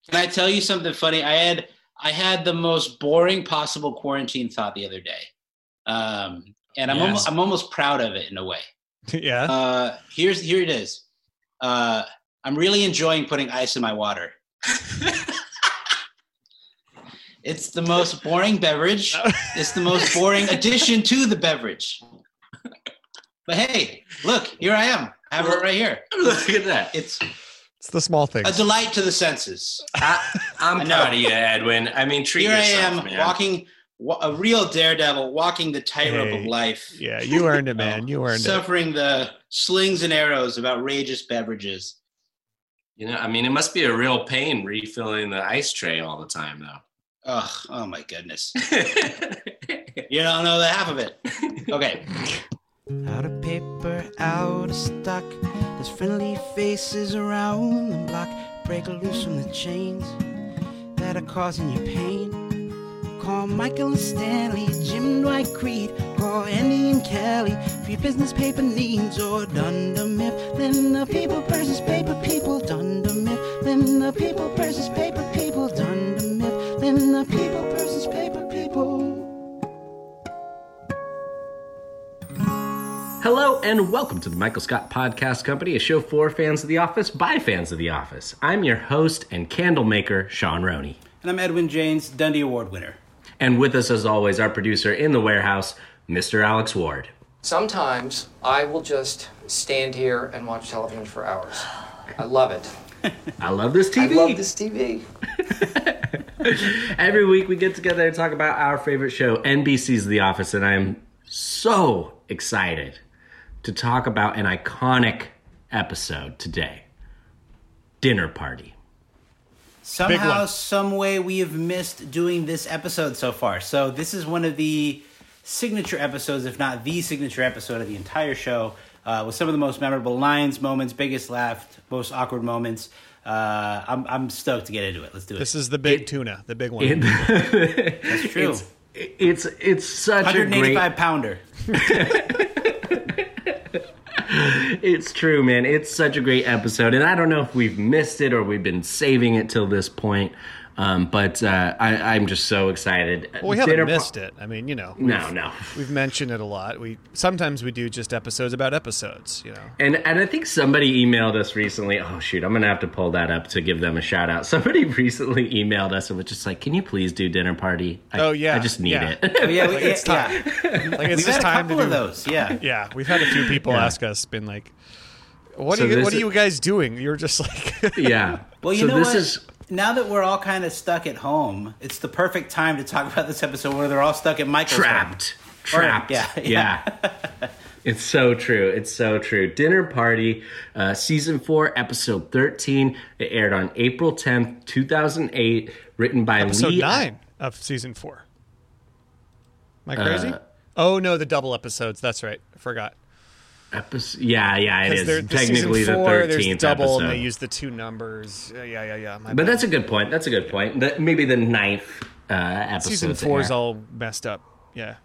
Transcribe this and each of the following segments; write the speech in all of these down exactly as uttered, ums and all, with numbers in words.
Can I tell you something funny? I had I had the most boring possible quarantine thought the other day, um, and I'm Yes. almost I'm almost proud of it in a way. Yeah. Uh, here's here it is. Uh, I'm really enjoying putting ice in my water. It's the most boring beverage. It's the most boring addition to the beverage. But hey, look, here I am. I have it right here. Look at that. It's It's the small things. a delight to the senses. I, I'm I know. proud of you, Edwin. I mean, treat Here yourself, I am, man. walking, wa- a real daredevil, walking the tightrope Hey, of life. Yeah, you earned it, man. You earned it. Suffering the slings and arrows of outrageous beverages. You know, I mean, it must be a real pain refilling the ice tray all the time, though. Ugh, oh my goodness. You don't know the half of it. Okay. Out of paper, out of stock. There's friendly faces around the block. Break loose from the chains that are causing you pain. Call Michael and Stanley, Jim Dwight Creed. Call Andy and Kelly for your business paper needs. Or Dunder Mifflin, the people versus paper people. Dunder Mifflin, the people versus paper people. Dunder Mifflin, the people versus paper people. Hello and welcome to the Michael Scott Podcast Company, a show for fans of The Office by fans of The Office. I'm your host and candle maker, Sean Roney. And I'm Edwin James, Dundie Award winner. And with us, as always, our producer in the warehouse, Mister Alex Ward. Sometimes I will just stand here and watch television for hours. I love it. I love this T V. I love this T V. Every week we get together and talk about our favorite show, N B C's The Office, and I am so excited to talk about an iconic episode today. Dinner Party. Somehow, one. some way, we have missed doing this episode so far. So this is one of the signature episodes, if not the signature episode of the entire show, uh, with some of the most memorable lines, moments, biggest laugh, most awkward moments. Uh, I'm I'm stoked to get into it. Let's do it. This is the big It- tuna, the big one. It- That's true. It's, it's, it's such a great... one eighty-five pounder. It's true, man. It's such a great episode, and I don't know if we've missed it or we've been saving it till this point, um, but uh, I, I'm just so excited. Well, we haven't Dinner missed par- it. I mean, you know. No, we've- no. We've mentioned it a lot. We sometimes we do just episodes about episodes, you know. And and I think somebody emailed us recently. Oh, shoot, I'm going to have to pull that up to give them a shout out. Somebody recently emailed us and was just like, can you please do Dinner Party? I, Oh, yeah, I just need yeah. it. Oh, yeah, we, Like, it's yeah, time. yeah. Like it's We've just had a time to couple do of those, yeah. Yeah, we've had a few people Yeah. ask us, been like, "What So are you? this What are is- you guys doing?" You're just like, Yeah. Well, you so know this what? is Now that we're all kind of stuck at home, it's the perfect time to talk about this episode where they're all stuck at Michael's trapped. home. Or- Trapped. yeah, yeah. yeah. It's so true. It's so true. Dinner Party, uh, season four, episode thirteen. It aired on April tenth, two thousand eight. Written by episode Lee. nine of season four. Am I crazy? Uh, oh no, the double episodes. That's right. I forgot. Episode, yeah, yeah, it Because is they're- the season technically the four, thirteenth there's double, episode. and they use the two numbers. Yeah, yeah, yeah. yeah. My but bad. that's a good point. That's a good point. The, maybe the ninth uh, episode. season four is all messed up. Yeah.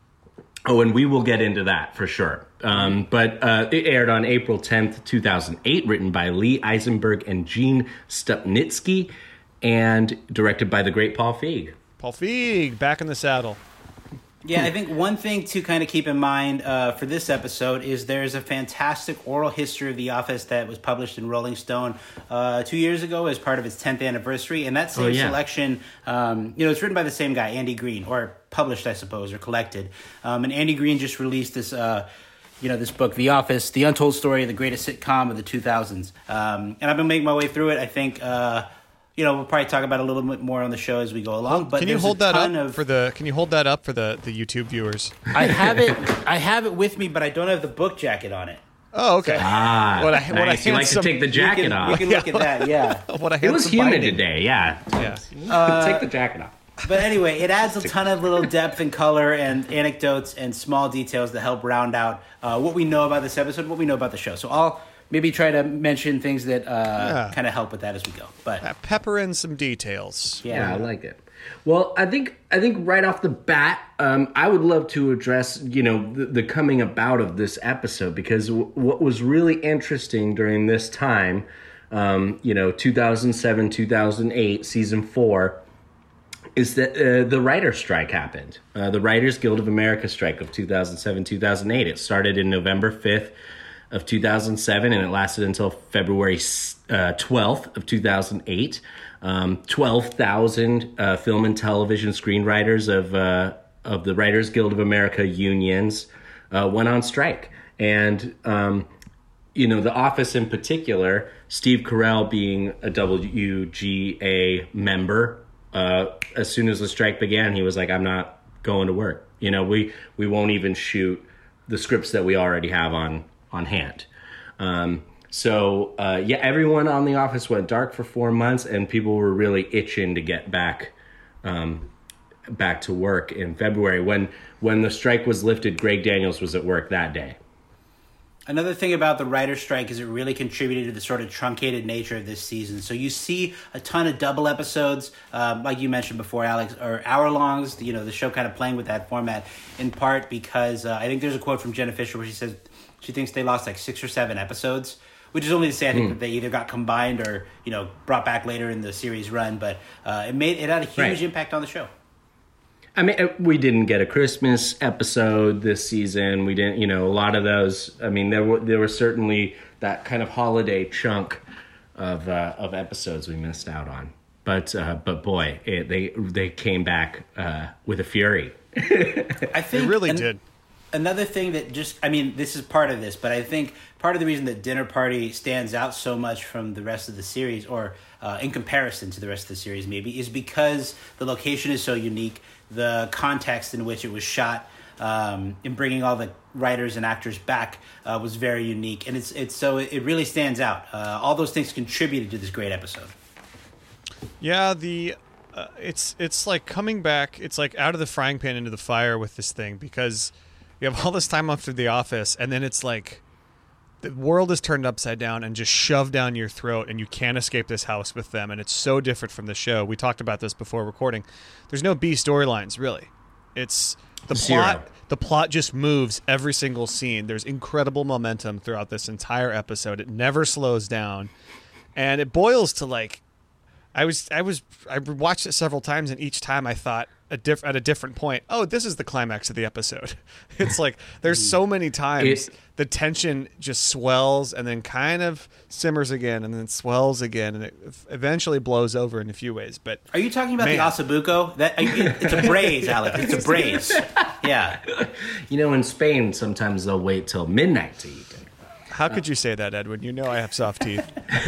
Oh, and we will get into that for sure. Um, but uh, it aired on April tenth, two thousand eight, written by Lee Eisenberg and Gene Stupnitsky, and directed by the great Paul Feig. Paul Feig back in the saddle. Yeah, I think one thing to kind of keep in mind uh, for this episode is there's a fantastic oral history of The Office that was published in Rolling Stone uh, two years ago as part of its tenth anniversary. And that same Oh, yeah. selection, um, you know, it's written by the same guy, Andy Green, or published, I suppose, or collected. Um, and Andy Green just released this, uh, you know, this book, The Office, The Untold Story of the Greatest Sitcom of the two thousands. Um, and I've been making my way through it. I think... Uh, You know, we'll probably talk about it a little bit more on the show as we go along. But Can you there's hold a that ton up of, for the? Can you hold that up for the, the YouTube viewers? I have it. I have it with me, but I don't have the book jacket on it. Oh, okay. Ah, What a- what a nice. You like to handsome- take the You jacket can, off. you can look at that. Yeah. What a It was handsome humid binding. today, yeah. Yeah. Take the jacket off. But anyway, it adds a ton of little depth and color and anecdotes and small details that help round out uh, what we know about this episode, what we know about the show. So I'll maybe try to mention things that uh, Yeah. kind of help with that as we go. But Uh, Pepper in some details. yeah, Yeah, I like it. Well, I think I think right off the bat, um, I would love to address, you know, the, the coming about of this episode, because w- what was really interesting during this time um, you know, two thousand seven, two thousand eight, season four, is that uh, the writer's strike happened. Uh, the Writers Guild of America strike of two thousand seven, two thousand eight. It started in November fifth of two thousand seven, and it lasted until February uh, twelfth of two thousand eight. Um, twelve thousand uh, film and television screenwriters of uh, of the Writers Guild of America unions uh, went on strike. And, um, you know, The Office in particular, Steve Carell being a W G A member, uh, as soon as the strike began, he was like, I'm not going to work. You know, we, we won't even shoot the scripts that we already have on, on hand. Um, so, uh, yeah, everyone on The Office went dark for four months, and people were really itching to get back um, back to work in February. When, when the strike was lifted, Greg Daniels was at work that day. Another thing about the writer's strike is it really contributed to the sort of truncated nature of this season. So you see a ton of double episodes, um, like you mentioned before, Alex, or hour-longs, you know, the show kind of playing with that format, in part because uh, I think there's a quote from Jenna Fischer where she says she thinks they lost like six or seven episodes, which is only to say I think mm. that they either got combined or, you know, brought back later in the series run. But uh, it made it had a huge right. impact on the show. I mean, we didn't get a Christmas episode this season. We didn't, you know, a lot of those. I mean, there were there were certainly that kind of holiday chunk of uh, of episodes we missed out on. But uh, but boy, it, they they came back uh, with a fury. I think they really an- did. Another thing that just, I mean, this is part of this, but I think part of the reason that Dinner Party stands out so much from the rest of the series, or uh, in comparison to the rest of the series maybe, is because the location is so unique, the context in which it was shot, um, in bringing all the writers and actors back uh, was very unique. And it's it's so it really stands out. Uh, all those things contributed to this great episode. Yeah, the uh, it's it's like coming back, it's like out of the frying pan into the fire with this thing, because you have all this time after The Office, and then it's like the world is turned upside down and just shoved down your throat, and you can't escape this house with them, and it's so different from the show. We talked about this before recording. There's no B storylines, really. It's the Zero. plot. The plot just moves every single scene. There's incredible momentum throughout this entire episode. It never slows down, and it boils to like, I was I was I watched it several times, and each time I thought, A diff- at a different point, oh, this is the climax of the episode. It's like there's so many times it, the tension just swells and then kind of simmers again and then swells again, and it eventually blows over in a few ways. But are you talking about man. the Ossobuco? That it's a braise, Alex. It's a braise. Yeah. You know, in Spain, sometimes they'll wait till midnight to eat it. How could you say that, Edwin? You know I have soft teeth.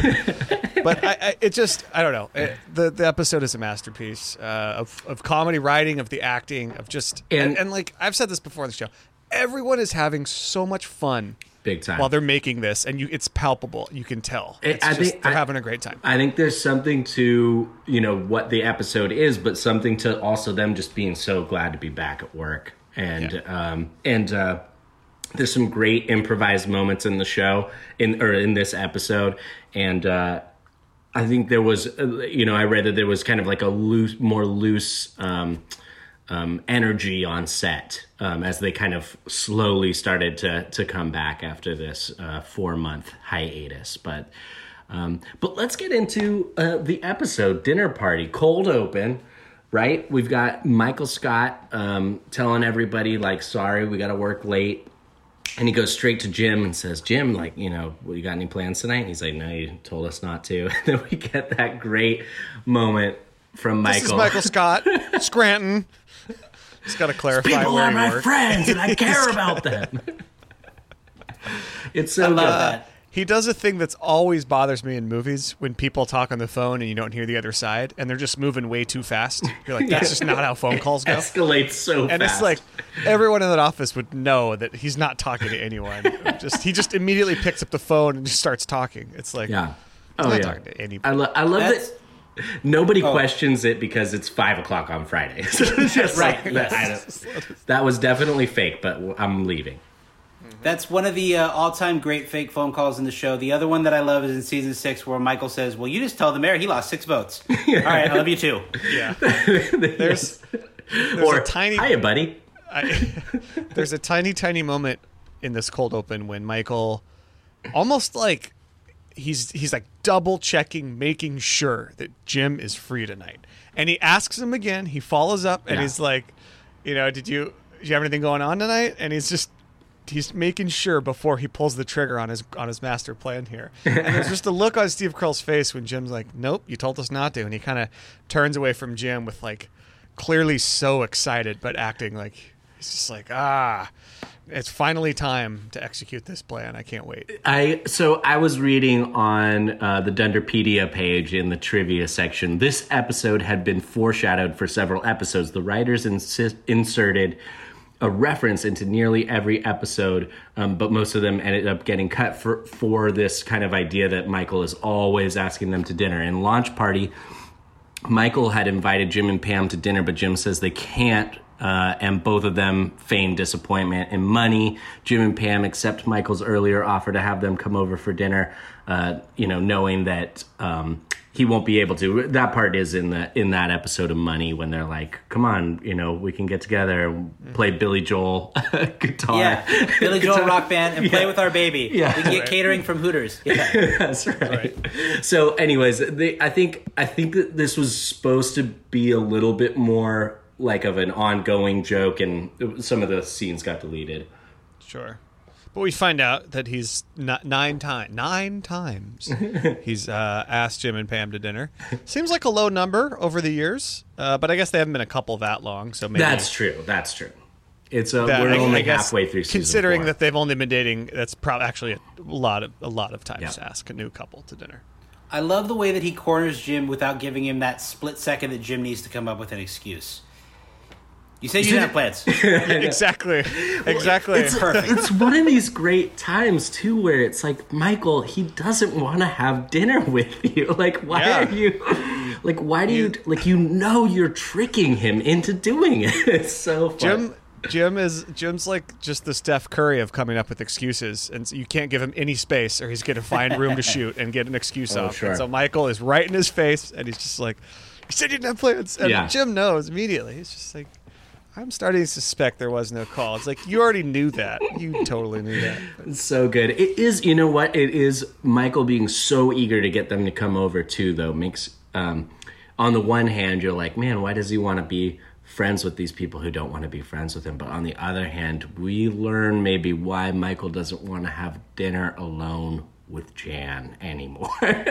But I, I, it just, I don't know. It, the the episode is a masterpiece uh, of of comedy writing, of the acting, of just, and, and, and like I've said this before on the show, everyone is having so much fun, big time, while they're making this, and you, it's palpable. You can tell. It's I just, think they're I, having a great time. I think there's something to, you know, what the episode is, but something to also them just being so glad to be back at work, and yeah. um and. uh There's some great improvised moments in the show, in or in this episode, and uh, I think there was, uh, you know, I read that there was kind of like a loose, more loose um, um, energy on set um, as they kind of slowly started to to come back after this uh, four month hiatus. But um, but let's get into uh, the episode, Dinner Party, cold open. Right, we've got Michael Scott um, telling everybody like, "Sorry, we got to work late." And he goes straight to Jim and says, Jim, like, you know, well, you got any plans tonight? And he's like, no, you told us not to. And then we get that great moment from Michael. This is Michael Scott, Scranton. Just got to clarify People where are he my works. friends, and I care about them. It's so I love good. that. He does a thing that's always bothers me in movies when people talk on the phone and you don't hear the other side and they're just moving way too fast. You're like, that's just not how phone calls go. Escalates so and fast. it's like everyone in that office would know that he's not talking to anyone. Just he just immediately picks up the phone and just starts talking. It's like, yeah. he's Oh, not yeah. talking to anybody. I, lo- I love That's- that nobody Oh. questions it because it's five o'clock on Friday. So it's just Right, like, yes. I don't- that was definitely fake, but I'm leaving. That's one of the uh, all-time great fake phone calls in the show. The other one that I love is in season six, where Michael says, "Well, you just tell the mayor he lost six votes." All right, I love you too. Yeah. There's, there's or, a tiny hiya, buddy. I, there's a tiny, tiny moment in this cold open when Michael, almost like he's he's like double checking, making sure that Jim is free tonight. And he asks him again. He follows up and Yeah. he's like, you know, did you, did you have anything going on tonight? And he's just, he's making sure before he pulls the trigger on his on his master plan here. And there's just a look on Steve Carell's face when Jim's like, nope, you told us not to. And he kind of turns away from Jim with like, clearly so excited, but acting like he's just like, ah, it's finally time to execute this plan. I can't wait. I so I was reading on uh, the Dunderpedia page in the trivia section. This episode had been foreshadowed for several episodes. The writers insist, inserted a reference into nearly every episode, um, but most of them ended up getting cut for for this kind of idea that Michael is always asking them to dinner. In Launch Party, Michael had invited Jim and Pam to dinner, but Jim says they can't. Uh, and both of them feign disappointment in money. Jim and Pam accept Michael's earlier offer to have them come over for dinner, uh, you know, knowing that um, he won't be able to. That part is in the in that episode of Money when they're like, come on, you know, we can get together and play Billy Joel guitar. Yeah, Billy Joel Guitar. rock band and play Yeah. with our baby. Yeah. We can get Right. catering from Hooters. Yeah. That's right. So, anyways, they, I think I think that this was supposed to be a little bit more like of an ongoing joke, and some of the scenes got deleted. Sure. But we find out that he's not nine times, nine times he's uh, asked Jim and Pam to dinner. Seems like a low number over the years, uh, but I guess they haven't been a couple that long, so maybe That's true. That's true. It's a, that- we're I- only I guess halfway through season considering four. that they've only been dating. That's probably actually a lot of a lot of times Yeah. to ask a new couple to dinner. I love the way that he corners Jim without giving him that split second that Jim needs to come up with an excuse. You said you didn't have plans. exactly, exactly. It's, Perfect. it's one of these great times too where it's like, Michael, he doesn't want to have dinner with you. Like, why Yeah. are you like why do you like you know you're tricking him into doing it? It's so fun. Jim Jim is Jim's like just the Steph Curry of coming up with excuses, and so you can't give him any space, or he's going to find room to shoot and get an excuse Oh, off. sure. And so Michael is right in his face, and he's just like, "You said you didn't have plans." And Yeah. Jim knows immediately. He's just like, "I'm starting to suspect there was no call." It's like, you already knew that. You totally knew that. It's so good. It is, you know what? It is Michael being so eager to get them to come over too, though. Makes um, on the one hand, you're like, man, why does he want to be friends with these people who don't want to be friends with him? But on the other hand, we learn maybe why Michael doesn't want to have dinner alone with Jan anymore.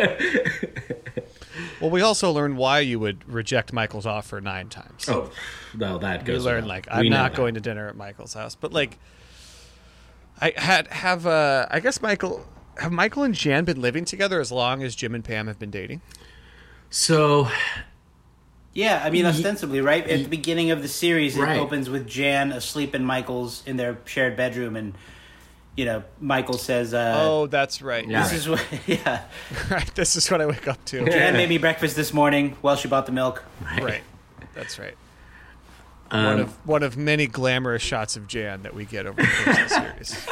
Well, we also learned why you would reject Michael's offer nine times. Oh, no, that You goes. learn without- like we I'm know not that. going to dinner at Michael's house, but like I had have uh I guess Michael have Michael and Jan been living together as long as Jim and Pam have been dating? So, Yeah, I mean, ostensibly, right? At the beginning of the series, it Right. opens with Jan asleep in Michael's, in their shared bedroom, and, you know, Michael says, uh, Oh, that's right. Yeah. this is what, yeah. Right. This is what I wake up to. Jan made me breakfast this morning while she bought the milk. Right. That's right. Um, one of one of many glamorous shots of Jan that we get over the course of the series.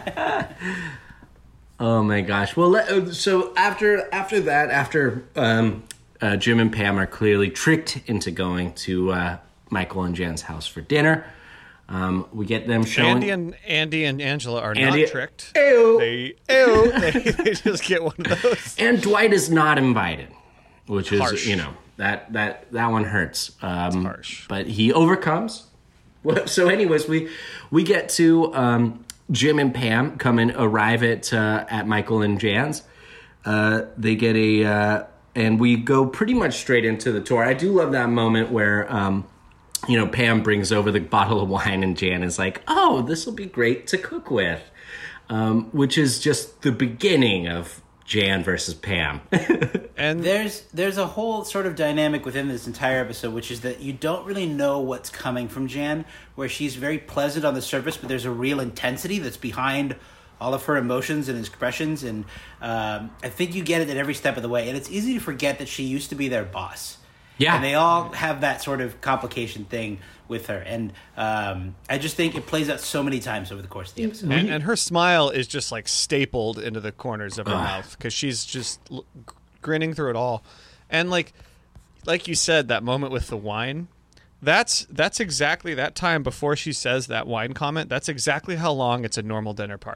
oh my gosh. Well, let, uh, so after after that, after um, uh, Jim and Pam are clearly tricked into going to uh, Michael and Jan's house for dinner, um, we get them showing. Andy and Andy and Angela are Andy- not tricked. Ew. They ew, they, they just get one of those. And Dwight is not invited, which is, Harsh. you know, that that that one hurts. Um, harsh. But he overcomes. Well, so, anyways, we we get to um, Jim and Pam come and arrive at uh, at Michael and Jan's. Uh, they get a uh, and we go pretty much straight into the tour. I do love that moment where. Um, You know, Pam brings over the bottle of wine and Jan is like, oh, this will be great to cook with. Um, which is just the beginning of Jan versus Pam. And There's there's a whole sort of dynamic within this entire episode, which is that you don't really know what's coming from Jan, where she's very pleasant on the surface, but there's a real intensity that's behind all of her emotions and expressions, and um, I think you get it at every step of the way. And it's easy to forget that she used to be their boss. Yeah. And they all have that sort of complication thing with her. And um, I just think it plays out so many times over the course of the episode. and, and her smile is just like stapled into the corners of her mouth because she's just l- grinning through it all. And like, like you said, that moment with the wine, that's that's exactly that time before she says that wine comment. That's exactly how long it's a normal dinner party,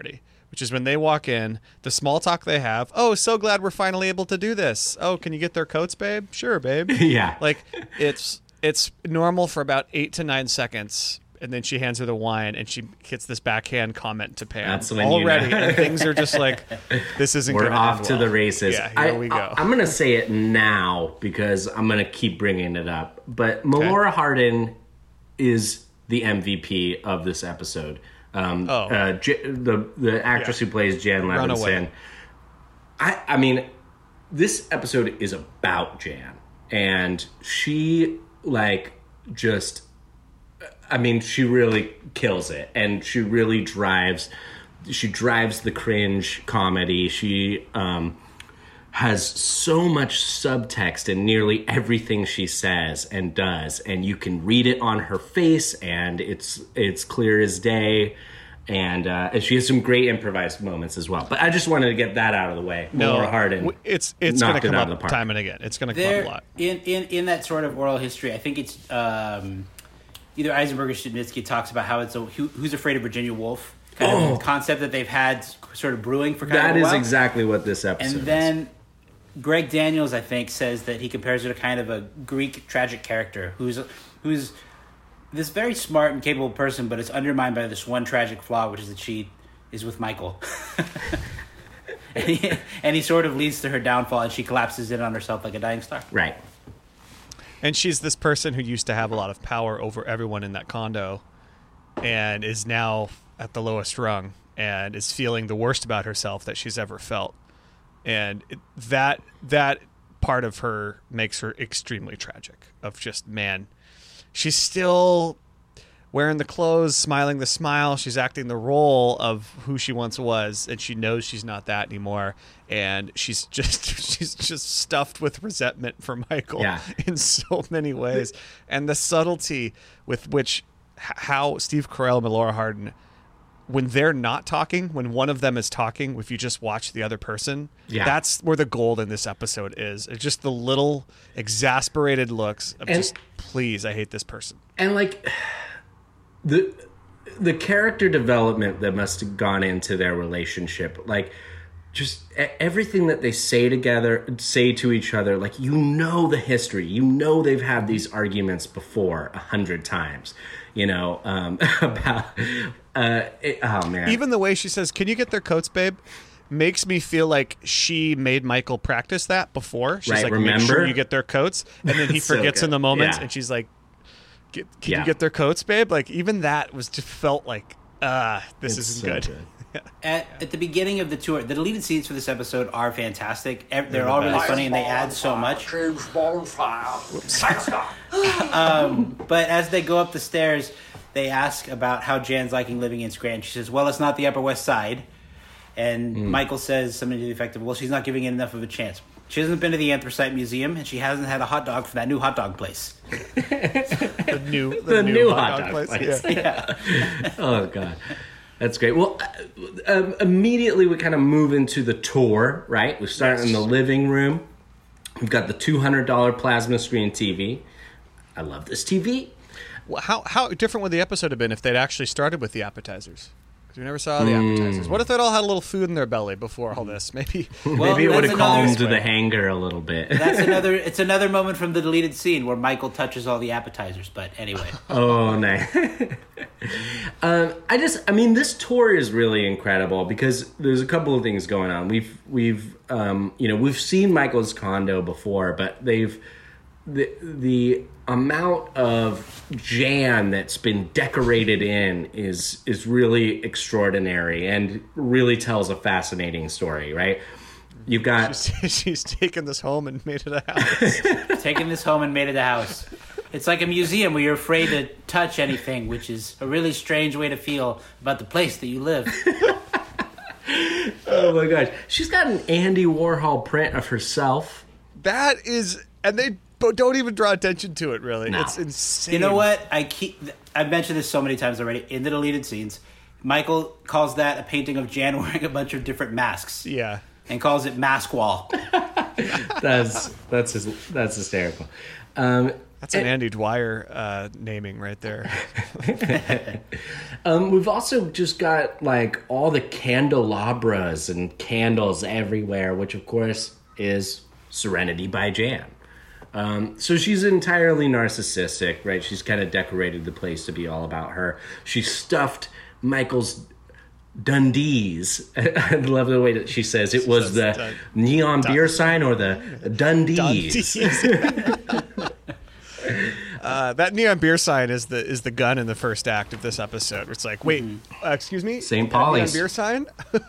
which is when they walk in, the small talk they have. Oh, so glad we're finally able to do this. Oh, can you get their coats, babe? Sure, babe. Yeah. Like, it's it's normal for about eight to nine seconds, and then she hands her the wine, and she gets this backhand comment to Pam. That's when already, you know. and things are just like, this isn't. We're gonna off end to well. the races. Yeah, here I, we go. I, I'm going to say it now because I'm going to keep bringing it up. But Melora Hardin is the M V P of this episode. Um, Oh. uh, J- the the actress Yeah. who plays Jan Runaway. Levinson. I I mean, this episode is about Jan, and she like just. I mean, she really kills it, and she really drives. She drives the cringe comedy. She um, has so much subtext in nearly everything she says and does, and you can read it on her face, and it's it's clear as day. And uh, and she has some great improvised moments as well. But I just wanted to get that out of the way. No, Laura Hardin, w- it's it's going to knocked it come out up of the park. time and again. It's going to come up There, a lot. in, in, in that sort of oral history, I think it's um, either Eisenberg or Stupnitsky talks about how it's a who, Who's Afraid of Virginia Woolf kind of concept that they've had sort of brewing for kind That of a is while. exactly what this episode And is. then Greg Daniels, I think, says that he compares her to kind of a Greek tragic character who's who's this very smart and capable person, but it's undermined by this one tragic flaw, which is that she is with Michael. and, he, and he sort of leads to her downfall, and she collapses in on herself like a dying star. Right. And she's this person who used to have a lot of power over everyone in that condo and is now at the lowest rung and is feeling the worst about herself that she's ever felt. And it, that that part of her makes her extremely tragic of just, man, she's still wearing the clothes, smiling the smile. She's acting the role of who she once was, and she knows she's not that anymore. And she's just she's just stuffed with resentment for Michael Yeah. in so many ways. And the subtlety with which h- how Steve Carell and Melora Hardin, when they're not talking, when one of them is talking, if you just watch the other person, Yeah. that's where the gold in this episode is. It's just the little exasperated looks of And- just, please, I hate this person. And like the the character development that must have gone into their relationship, like just e- everything that they say together, say to each other, like, you know, the history, you know, they've had these arguments before a hundred times, you know, um, about, uh, it, oh man. Even the way she says, can you get their coats, babe? Makes me feel like she made Michael practice that before. She's Right, like, make remember? sure you get their coats. And then he So forgets good. in the moment, Yeah. and she's like, get, can Yeah. you get their coats, babe? Like, even that was just felt like, ah, this It's isn't so good. good. At, at the beginning of the tour, the deleted scenes for this episode are fantastic. Ev- They're the all really best. funny, and they add so much. James Bond file. But as they go up the stairs, they ask about how Jan's liking living in Scranton. She says, well, it's not the Upper West Side. And Hmm. Michael says something to the effect of, well, she's not giving it enough of a chance. She hasn't been to the Anthracite Museum, and she hasn't had a hot dog from that new hot dog place. The new, the The new, new hot, hot dog, dog place. place. Yeah. Oh god, that's great. Well, uh, um, immediately we kind of move into the tour. Right, we start in the living room. We've got the two hundred dollar plasma screen T V. I love this T V. Well, how how different would the episode have been if they'd actually started with the appetizers? Because we never saw the appetizers. What if they'd all had a little food in their belly before all this? Maybe. Well, Maybe it would that's have another- calmed the hanger a little bit. That's another. It's another moment from the deleted scene where Michael touches all the appetizers. But anyway, Oh, nice. um, I just, I mean, this tour is really incredible because there's a couple of things going on. We've, we've, um, you know, we've seen Michael's condo before, but they've the the amount of Jan that's been decorated in is is really extraordinary and really tells a fascinating story. Right? You've got. She's, she's taken this home and made it a house. taking this home and made it a house. It's like a museum where you're afraid to touch anything, which is a really strange way to feel about the place that you live. Oh my gosh, she's got an Andy Warhol print of herself. That is, and they bo- don't even draw attention to it. Really, No. it's insane. You know what? I keep. I've mentioned this so many times already in the deleted scenes. Michael calls that a painting of Jan wearing a bunch of different masks, Yeah. and calls it Mask Wall. That's that's his, that's hysterical. Um, That's an Andy Dwyer uh, naming right there. um, we've also just got like all the candelabras and candles everywhere, which of course is Serenity by Jan. Um, so she's entirely narcissistic, right? She's kind of decorated the place to be all about her. She stuffed Michael's Dundees. I love the way that she says it was the Dun- neon Dun- beer sign or the Dundees. Dundees. uh, that neon beer sign is the is the gun in the first act of this episode. It's like, wait, mm-hmm. uh, excuse me, Saint Paul's neon beer sign.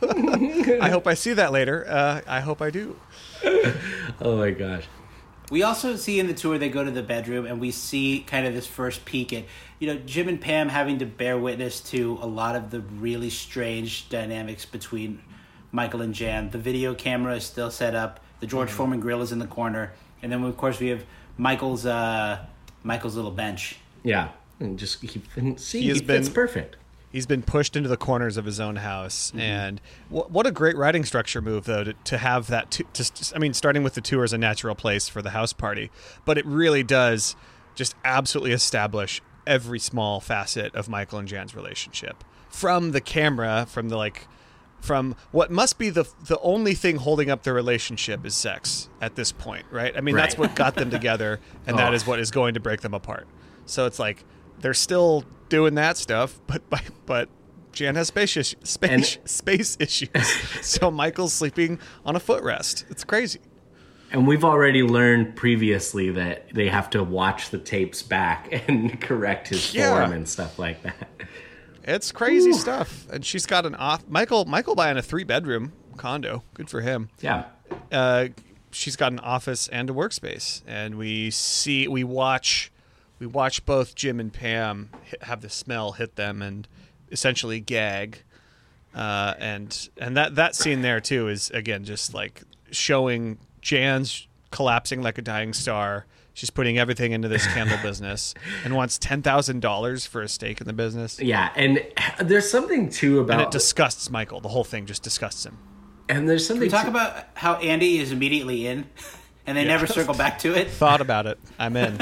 I hope I see that later. Uh, I hope I do. Oh my gosh. We also see in the tour they go to the bedroom and we see kind of this first peek at, you know, Jim and Pam having to bear witness to a lot of the really strange dynamics between Michael and Jan. The video camera is still set up. The George mm-hmm. Foreman grill is in the corner. And then, of course, we have Michael's uh, Michael's little bench. Yeah. And just keep see, he has he been, fits perfect. He's been pushed into the corners of his own house. Mm-hmm. And w- what a great writing structure move, though, to, to have that. To, to, I mean, starting with the tour is a natural place for the house party. But it really does just absolutely establish every small facet of Michael and Jan's relationship. From the camera, from the like, from what must be the the only thing holding up their relationship is sex at this point, right? I mean, right. That's what got them together, and oh. that is what is going to break them apart. So it's like they're still doing that stuff, but but, but Jan has space is- space and, space issues, so Michael's sleeping on a footrest. It's crazy. And we've already learned previously that they have to watch the tapes back and correct his yeah. form and stuff like that. It's crazy Ooh. stuff. And she's got an off Michael Michael buying a three bedroom condo. Good for him. Yeah. Uh, she's got an office and a workspace, and we see we watch we watch both Jim and Pam hit, have the smell hit them and essentially gag. Uh, and and that that scene there too is again just like showing Jan's collapsing like a dying star. She's putting everything into this candle business and wants ten thousand dollars for a stake in the business. Yeah, and there's something, too, about... And it disgusts Michael. The whole thing just disgusts him. And there's something... Can we talk too... about how Andy is immediately in, and they yeah. never circle back to it? Thought about it. I'm in.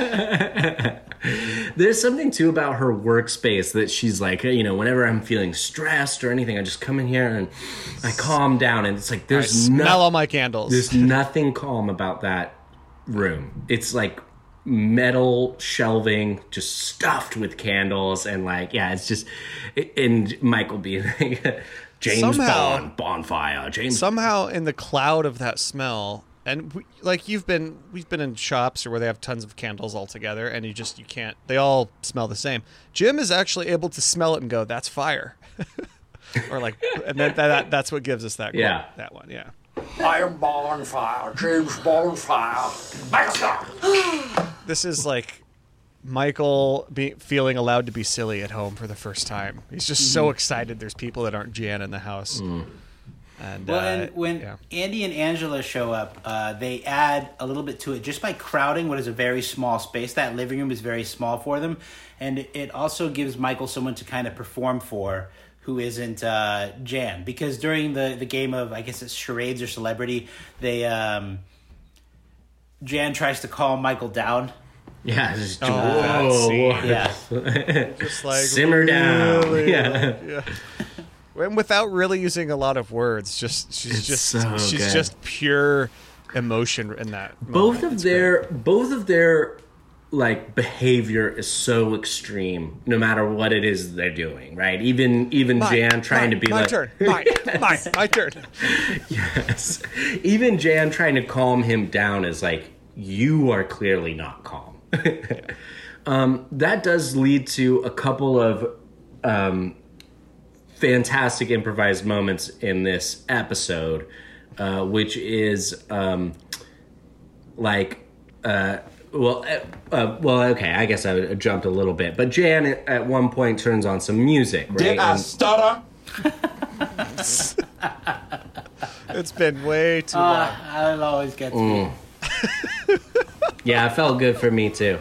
There's something, too, about her workspace that she's like, you know, whenever I'm feeling stressed or anything, I just come in here and I calm down. And it's like, there's I no... smell all my candles. There's nothing calm about that room. It's like metal shelving just stuffed with candles and like yeah it's just and Michael being like James somehow, Bond bonfire James somehow in the cloud of that smell. And we, like you've been we've been in shops or where they have tons of candles all together and you just you can't they all smell the same. Jim is actually able to smell it and go, that's fire. Or like and then that, that that's what gives us that yeah quote, that one yeah I am Bonfire, James Bonfire. This is like Michael be, feeling allowed to be silly at home for the first time. He's just mm. so excited there's people that aren't Jan in the house. Mm. And, well, uh, and when yeah. Andy and Angela show up, uh, they add a little bit to it just by crowding what is a very small space. That living room is very small for them. And it also gives Michael someone to kind of perform for who isn't uh, Jan. Because during the, the game of, I guess it's charades or celebrity, they um, Jan tries to calm Michael down. Yeah, just, oh, whoa, whoa. Yeah. Just like simmer down. Really, yeah. yeah. And without really using a lot of words, just she's it's just so she's good. just pure emotion in that. Both moment. of It's their great. both of their like behavior is so extreme no matter what it is they're doing, right? Even even my, Jan trying my, to be my like turn. My, yes. my, my turn. Yes. Even Jan trying to calm him down is like, you are clearly not calm. yeah. um, that does lead to a couple of um, fantastic improvised moments in this episode, uh, which is um, like uh, well, uh, uh, well, okay. I guess I jumped a little bit, but Jan at one point turns on some music. Right? Did I and, stutter? It's been way too uh, long. I'll always get to mm. Yeah, it felt good for me too.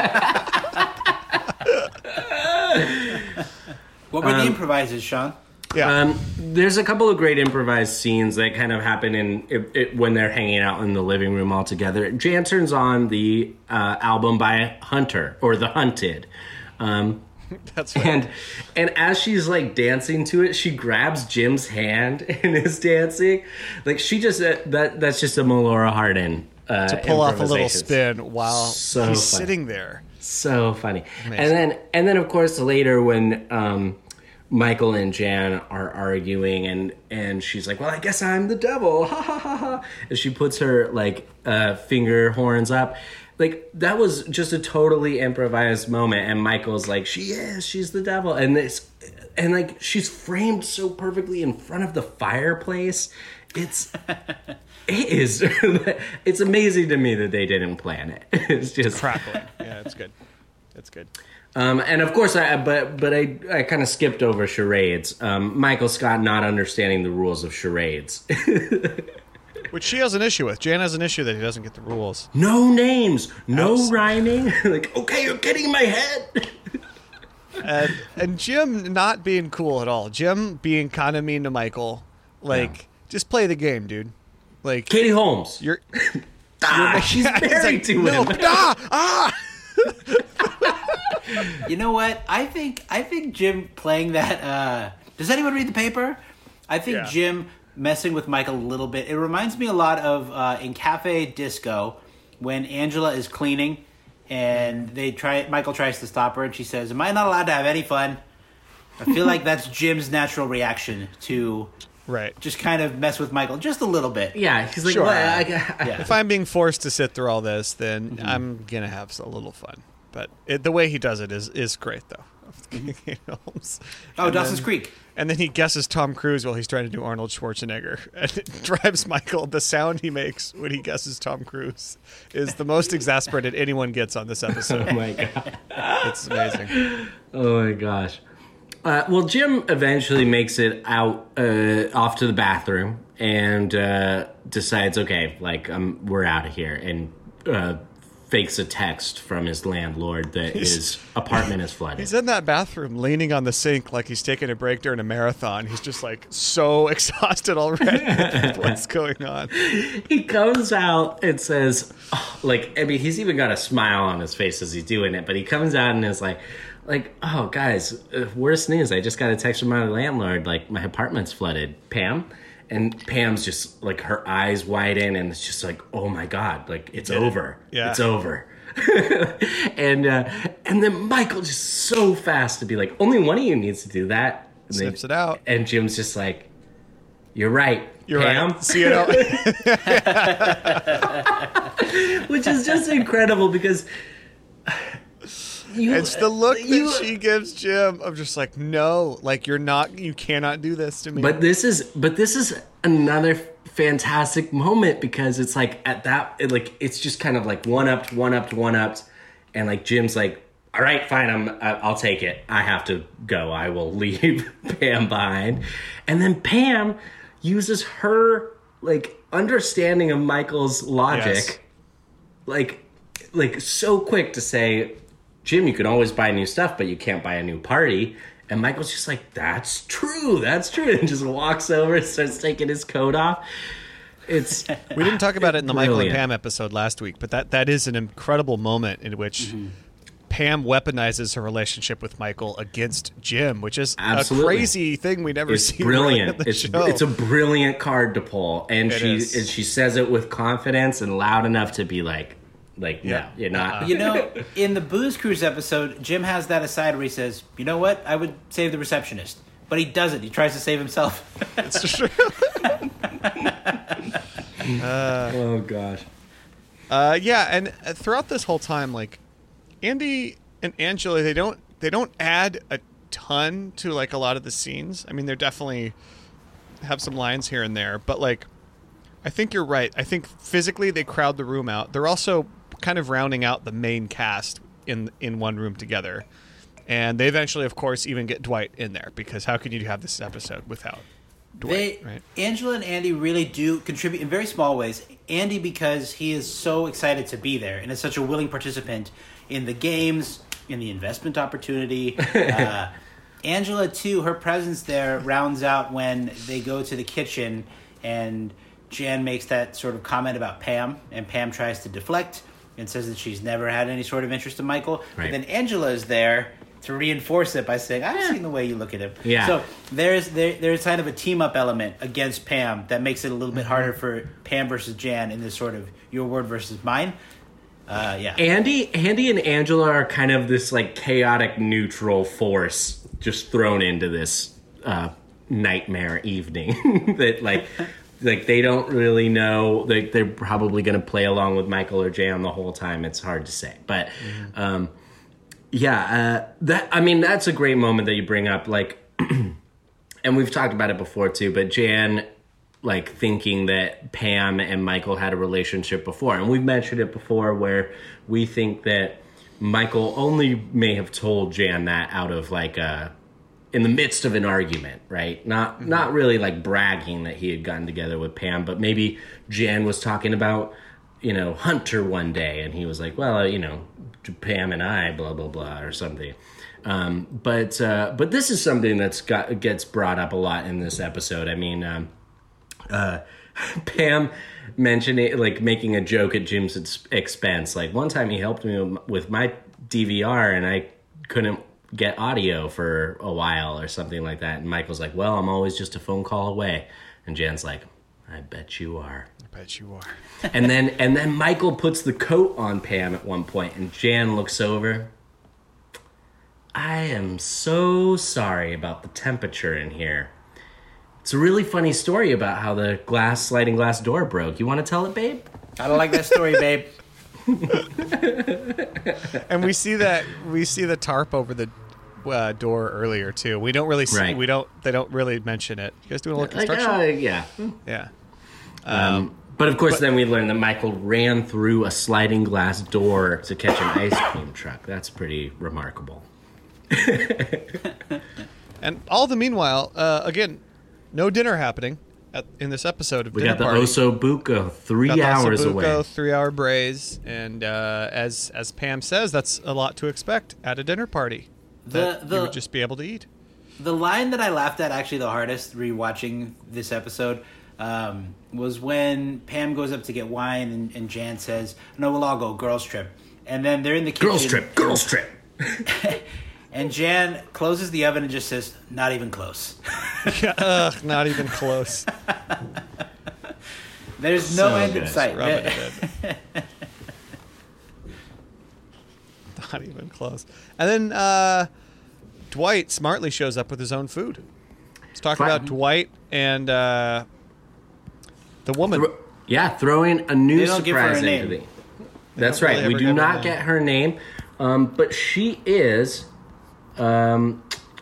What were um, the improvises, Sean? Yeah. Um, there's a couple of great improvised scenes that kind of happen in it, it, when they're hanging out in the living room all together. Jan turns on the uh, album by Hunter, or The Hunted. Um, That's right. And and as she's like dancing to it, she grabs Jim's hand and is dancing. Like she just uh, that that's just a Melora Hardin uh, to pull off a little improvisation. spin while So he's funny. sitting there. So funny. Amazing. And then and then of course later when um, Michael and Jan are arguing and and she's like, well, I guess I'm the devil. Ha ha ha ha. And she puts her like uh, finger horns up. Like, that was just a totally improvised moment, and Michael's like, she is, she's the devil, and this, and like, she's framed so perfectly in front of the fireplace. It's, it is, it's amazing to me that they didn't plan it. It's just Crackling. Yeah, it's good. It's good. Um, and of course, I but but I I kind of skipped over charades. Um, Michael Scott not understanding the rules of charades. Which she has an issue with. Jan has an issue that he doesn't get the rules. No names, no Abs- rhyming. Like, okay, you're getting in my head. And, and Jim not being cool at all. Jim being kind of mean to Michael. Like, Yeah. just play the game, dude. Like, Katie Holmes. you're... Ah, she's He's married like, to no, him. ah, ah! You know what? I think I think Jim playing that. Uh, does anyone read the paper? I think Yeah. Jim messing with Michael a little bit. It reminds me a lot of uh, in Cafe Disco when Angela is cleaning and they try. Michael tries to stop her and she says, "Am I not allowed to have any fun?" I feel like that's Jim's natural reaction to Right. just kind of mess with Michael just a little bit. Yeah, he's like, Sure. what? I, I, Yeah. If I'm being forced to sit through all this, then Mm-hmm. I'm going to have a little fun. But it, the way he does it is, is great, though. Katie Holmes. Oh, And Dawson's then- Creek. And then he guesses Tom Cruise while he's trying to do Arnold Schwarzenegger. And it drives Michael. The sound he makes when he guesses Tom Cruise is the most exasperated anyone gets on this episode. Oh my god. It's amazing. Oh my gosh. Uh, well, Jim eventually makes it out uh, off to the bathroom and uh, decides, okay, like um, we're out of here, and uh, fakes a text from his landlord that his apartment is flooded. He's in that bathroom leaning on the sink like he's taking a break during a marathon. He's just like so exhausted already with what's going on. He comes out and says, oh, like, I mean, he's even got a smile on his face as he's doing it, but he comes out and is like, like, oh, guys, uh, worst news. I just got a text from my landlord, like, my apartment's flooded. Pam? And Pam's just, like, her eyes widen, and it's just like, oh, my God, like, it's over. Yeah. It's over. and uh, and then Michael just so fast to be like, only one of you needs to do that. And Snips they- it out. And Jim's just like, you're right, You're Pam. right. See you know. Which is just incredible because you, It's the look you- that she gives Jim of just like, no, like you're not, you cannot do this to me. But this is but this is another fantastic moment because it's like at that it like it's just kind of like one upped, one upped, one upped, and like Jim's like, all right, fine, I'm I- I'll take it. I have to go. I will leave Pam behind, and then Pam uses her like understanding of Michael's logic, Yes. like like so quick to say, Jim, you can always buy new stuff, but you can't buy a new party. And Michael's just like, that's true, that's true. And just walks over and starts taking his coat off. It's we didn't talk about it in the Michael and Brilliant. Pam episode last week, but that, that is an incredible moment in which Mm-hmm. Pam weaponizes her relationship with Michael against Jim, which is Absolutely. a crazy thing we never it's see really in brilliant. the It's show. it's a brilliant card to pull. And It she is. and she says it with confidence and loud enough to be like like Yeah. no, you're not You know, in the Booze Cruise episode, Jim has that aside where he says, you know what, I would save the receptionist. But he doesn't. He tries to save himself. It's true. Oh gosh. Uh, yeah, and uh, throughout this whole time, like Andy and Angela, they don't they don't add a ton to like a lot of the scenes. I mean, they're definitely have some lines here and there, but like I think you're right. I think physically they crowd the room out. They're also kind of rounding out the main cast in in one room together, and they eventually, of course, even get Dwight in there because how can you have this episode without Dwight? They, right? Angela and Andy really do contribute in very small ways. Andy, because he is so excited to be there and is such a willing participant in the games, in the investment opportunity. uh, Angela, too, her presence there rounds out when they go to the kitchen and Jan makes that sort of comment about Pam, and Pam tries to deflect and says that she's never had any sort of interest in Michael. Right. But then Angela is there to reinforce it by saying, I've seen the way you look at him. Yeah. So there's there, there's kind of a team-up element against Pam that makes it a little bit harder for Pam versus Jan in this sort of your word versus mine. Uh, yeah. Andy, Andy and Angela are kind of this like chaotic neutral force just thrown into this uh, nightmare evening that like like they don't really know. They, they're probably going to play along with Michael or Jan the whole time. It's hard to say, but mm-hmm. um, yeah, uh, that I mean that's a great moment that you bring up. Like, and we've talked about it before too. But Jan, like thinking that Pam and Michael had a relationship before, and we've mentioned it before, where we think that Michael only may have told Jan that out of like a. in the midst of an argument, right? Not mm-hmm. not really like bragging that he had gotten together with Pam, but maybe Jan was talking about, you know, Hunter one day, and he was like, well, uh, you know, Pam and I, blah, blah, blah, or something. Um, but uh, but this is something that's got gets brought up a lot in this episode. I mean, um, uh, Pam mentioned it, like making a joke at Jim's expense. Like one time he helped me with my D V R, and I couldn't get audio for a while or something like that. And Michael's like, well, I'm always just a phone call away. And Jan's like, I bet you are. I bet you are. and then and then Michael puts the coat on Pam at one point, and Jan looks over. I am so sorry about the temperature in here. It's a really funny story about how the glass sliding glass door broke. You want to tell it, babe? I don't like that story, babe. And we see that we see the tarp over the uh, door earlier too. We don't really see. Right. We don't. They don't really mention it. You guys doing a little Like, construction? uh, yeah. Yeah. Um, but of course, but, then we learn that Michael ran through a sliding glass door to catch an ice cream truck. That's pretty remarkable. And all the meanwhile, uh, again, no dinner happening at, in this episode of we Dinner got the Party. Osso Buco three got the hours Osso away. Buco, three-hour braise, and uh, as as Pam says, that's a lot to expect at a dinner party. The that the you would just be able to eat. The line that I laughed at actually the hardest rewatching this episode um, was when Pam goes up to get wine and, and Jan says, "No, we'll all go girls trip," and then they're in the kitchen. Girls trip, girls trip. And Jan closes the oven and just says, "Not even close." Ugh, not even close. There's no So end in good. sight. Rub it in. Not even close. And then uh, Dwight smartly shows up with his own food. Let's talk Fine. about Dwight and uh, the woman. Thro- yeah, throwing a new They don't give her a surprise into name. the. That's don't really right. We ever do give her a not name. get her name, um, but she is. Um,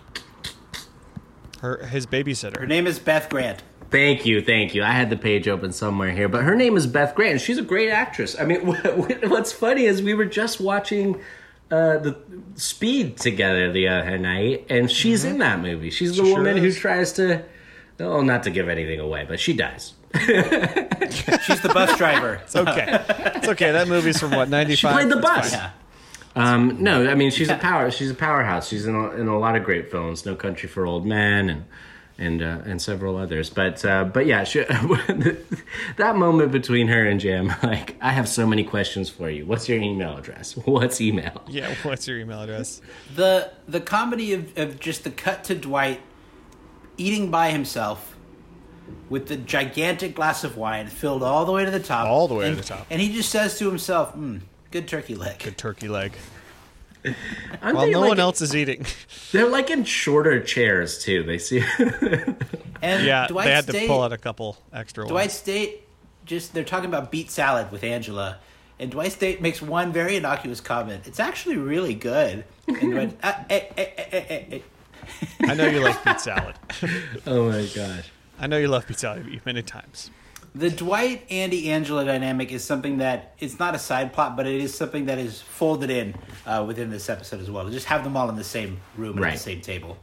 Her his babysitter. Her name is Beth Grant. Thank you, thank you. I had the page open somewhere here, but her name is Beth Grant. She's a great actress. I mean, what's funny is we were just watching uh, the Speed together the other night, and she's mm-hmm. in that movie. She's the She woman sure who is. tries to, oh, not to give anything away, but she dies. She's the bus driver. It's okay. It's okay. That movie's from what, ninety-five? She played the That's bus. fine. Yeah. Um, no, I mean she's a power. She's a powerhouse. She's in a, in a lot of great films, No Country for Old Men, and and uh, and several others. But uh, but yeah, she, that moment between her and Jim, like I have so many questions for you. What's your email address? What's email? Yeah, what's your email address? The the comedy of, of just the cut to Dwight eating by himself with the gigantic glass of wine filled all the way to the top. All the way and, to the top. And he just says to himself, mm, good turkey leg. Good turkey leg. Aren't While they no like, one else is eating. They're like in shorter chairs too. They see. And Yeah, Dwight they had to State, pull out a couple extra Dwight ones. State, just they're talking about beet salad with Angela. And Dwight State makes one very innocuous comment. It's actually really good. And Dwight, ah, eh, eh, eh, eh, eh, eh. I know you like beet salad. Oh my gosh. I know you love beet salad. You've eaten many times. The Dwight Andy Angela dynamic is something that it's not a side plot, but it is something that is folded in uh, within this episode as well. To just have them all in the same room and Right. at the same table.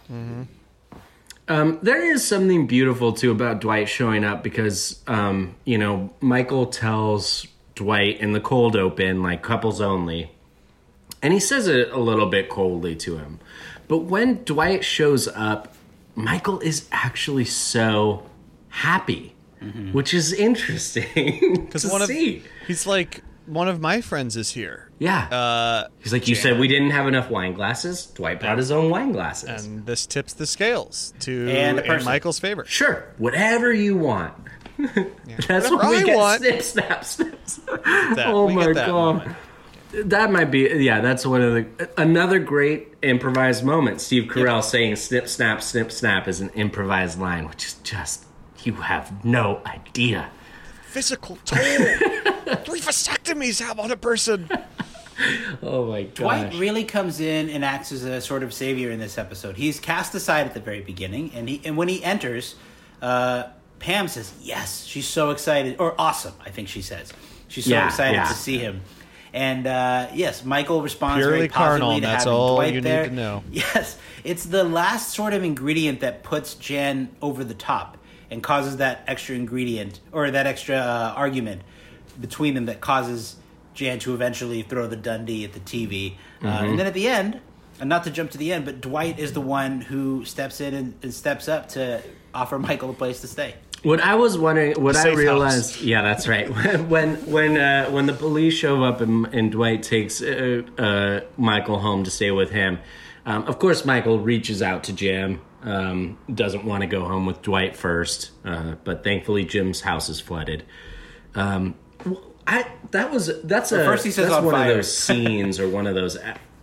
Um, there is something beautiful too about Dwight showing up because, um, you know, Michael tells Dwight in the cold open, like couples only, and he says it a little bit coldly to him. But when Dwight shows up, Michael is actually so happy, mm-hmm. which is interesting to one see. Of, he's like, one of my friends is here. Yeah. Uh, he's like, you Jan. said we didn't have enough wine glasses. Dwight brought his own wine glasses. And this tips the scales to and in Michael's favor. Sure, whatever you want. Yeah. That's Whatever what we I get. want. Snip, snap, snips. That, oh we my get that god. moment. That might be, yeah, that's one of the, another great improvised moment. Steve Carell yep. saying snip, snap, snip, snap is an improvised line, which is just, you have no idea. Physical toll. Three vasectomies have on a person. Oh my god. Dwight really comes in and acts as a sort of savior in this episode. He's cast aside at the very beginning, and he and when he enters, uh, Pam says, yes, she's so excited, or awesome, I think she says. She's so yeah, excited yeah. to see him. And uh, yes, Michael responds Purely very positively carnal, to that's having all Dwight you there. need to know. Yes, it's the last sort of ingredient that puts Jan over the top and causes that extra ingredient or that extra uh, argument between them that causes Jan to eventually throw the Dundee at the T V. Mm-hmm. Uh, and then at the end, and not to jump to the end, but Dwight is the one who steps in and, and steps up to offer Michael a place to stay. What I was wondering, what I realized, house. yeah, that's right. When when uh, when the police show up and, and Dwight takes uh, uh, Michael home to stay with him, um, of course Michael reaches out to Jim. Um, doesn't want to go home with Dwight first, uh, but thankfully Jim's house is flooded. Um, I that was that's well, a first he says that's on one fire. of those scenes or one of those.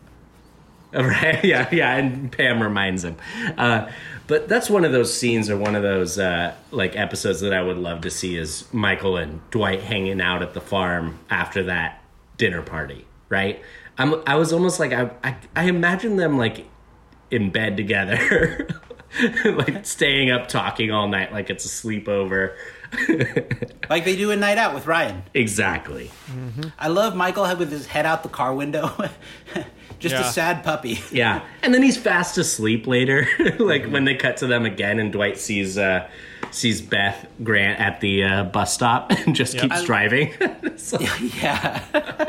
Right? Yeah, yeah, and Pam reminds him. Uh, but that's one of those scenes or one of those uh, like episodes that I would love to see is Michael and Dwight hanging out at the farm after that dinner party, right? I'm, I was almost like, I, I, I imagine them like in bed together, like staying up talking all night like it's a sleepover. Like they do a night out with Ryan. Exactly. Mm-hmm. I love Michael with his head out the car window. Just yeah. a sad puppy. Yeah. And then he's fast asleep later. Like mm-hmm. when they cut to them again and Dwight sees uh, sees Beth Grant at the uh, bus stop and just yep. keeps I, driving. So. Yeah.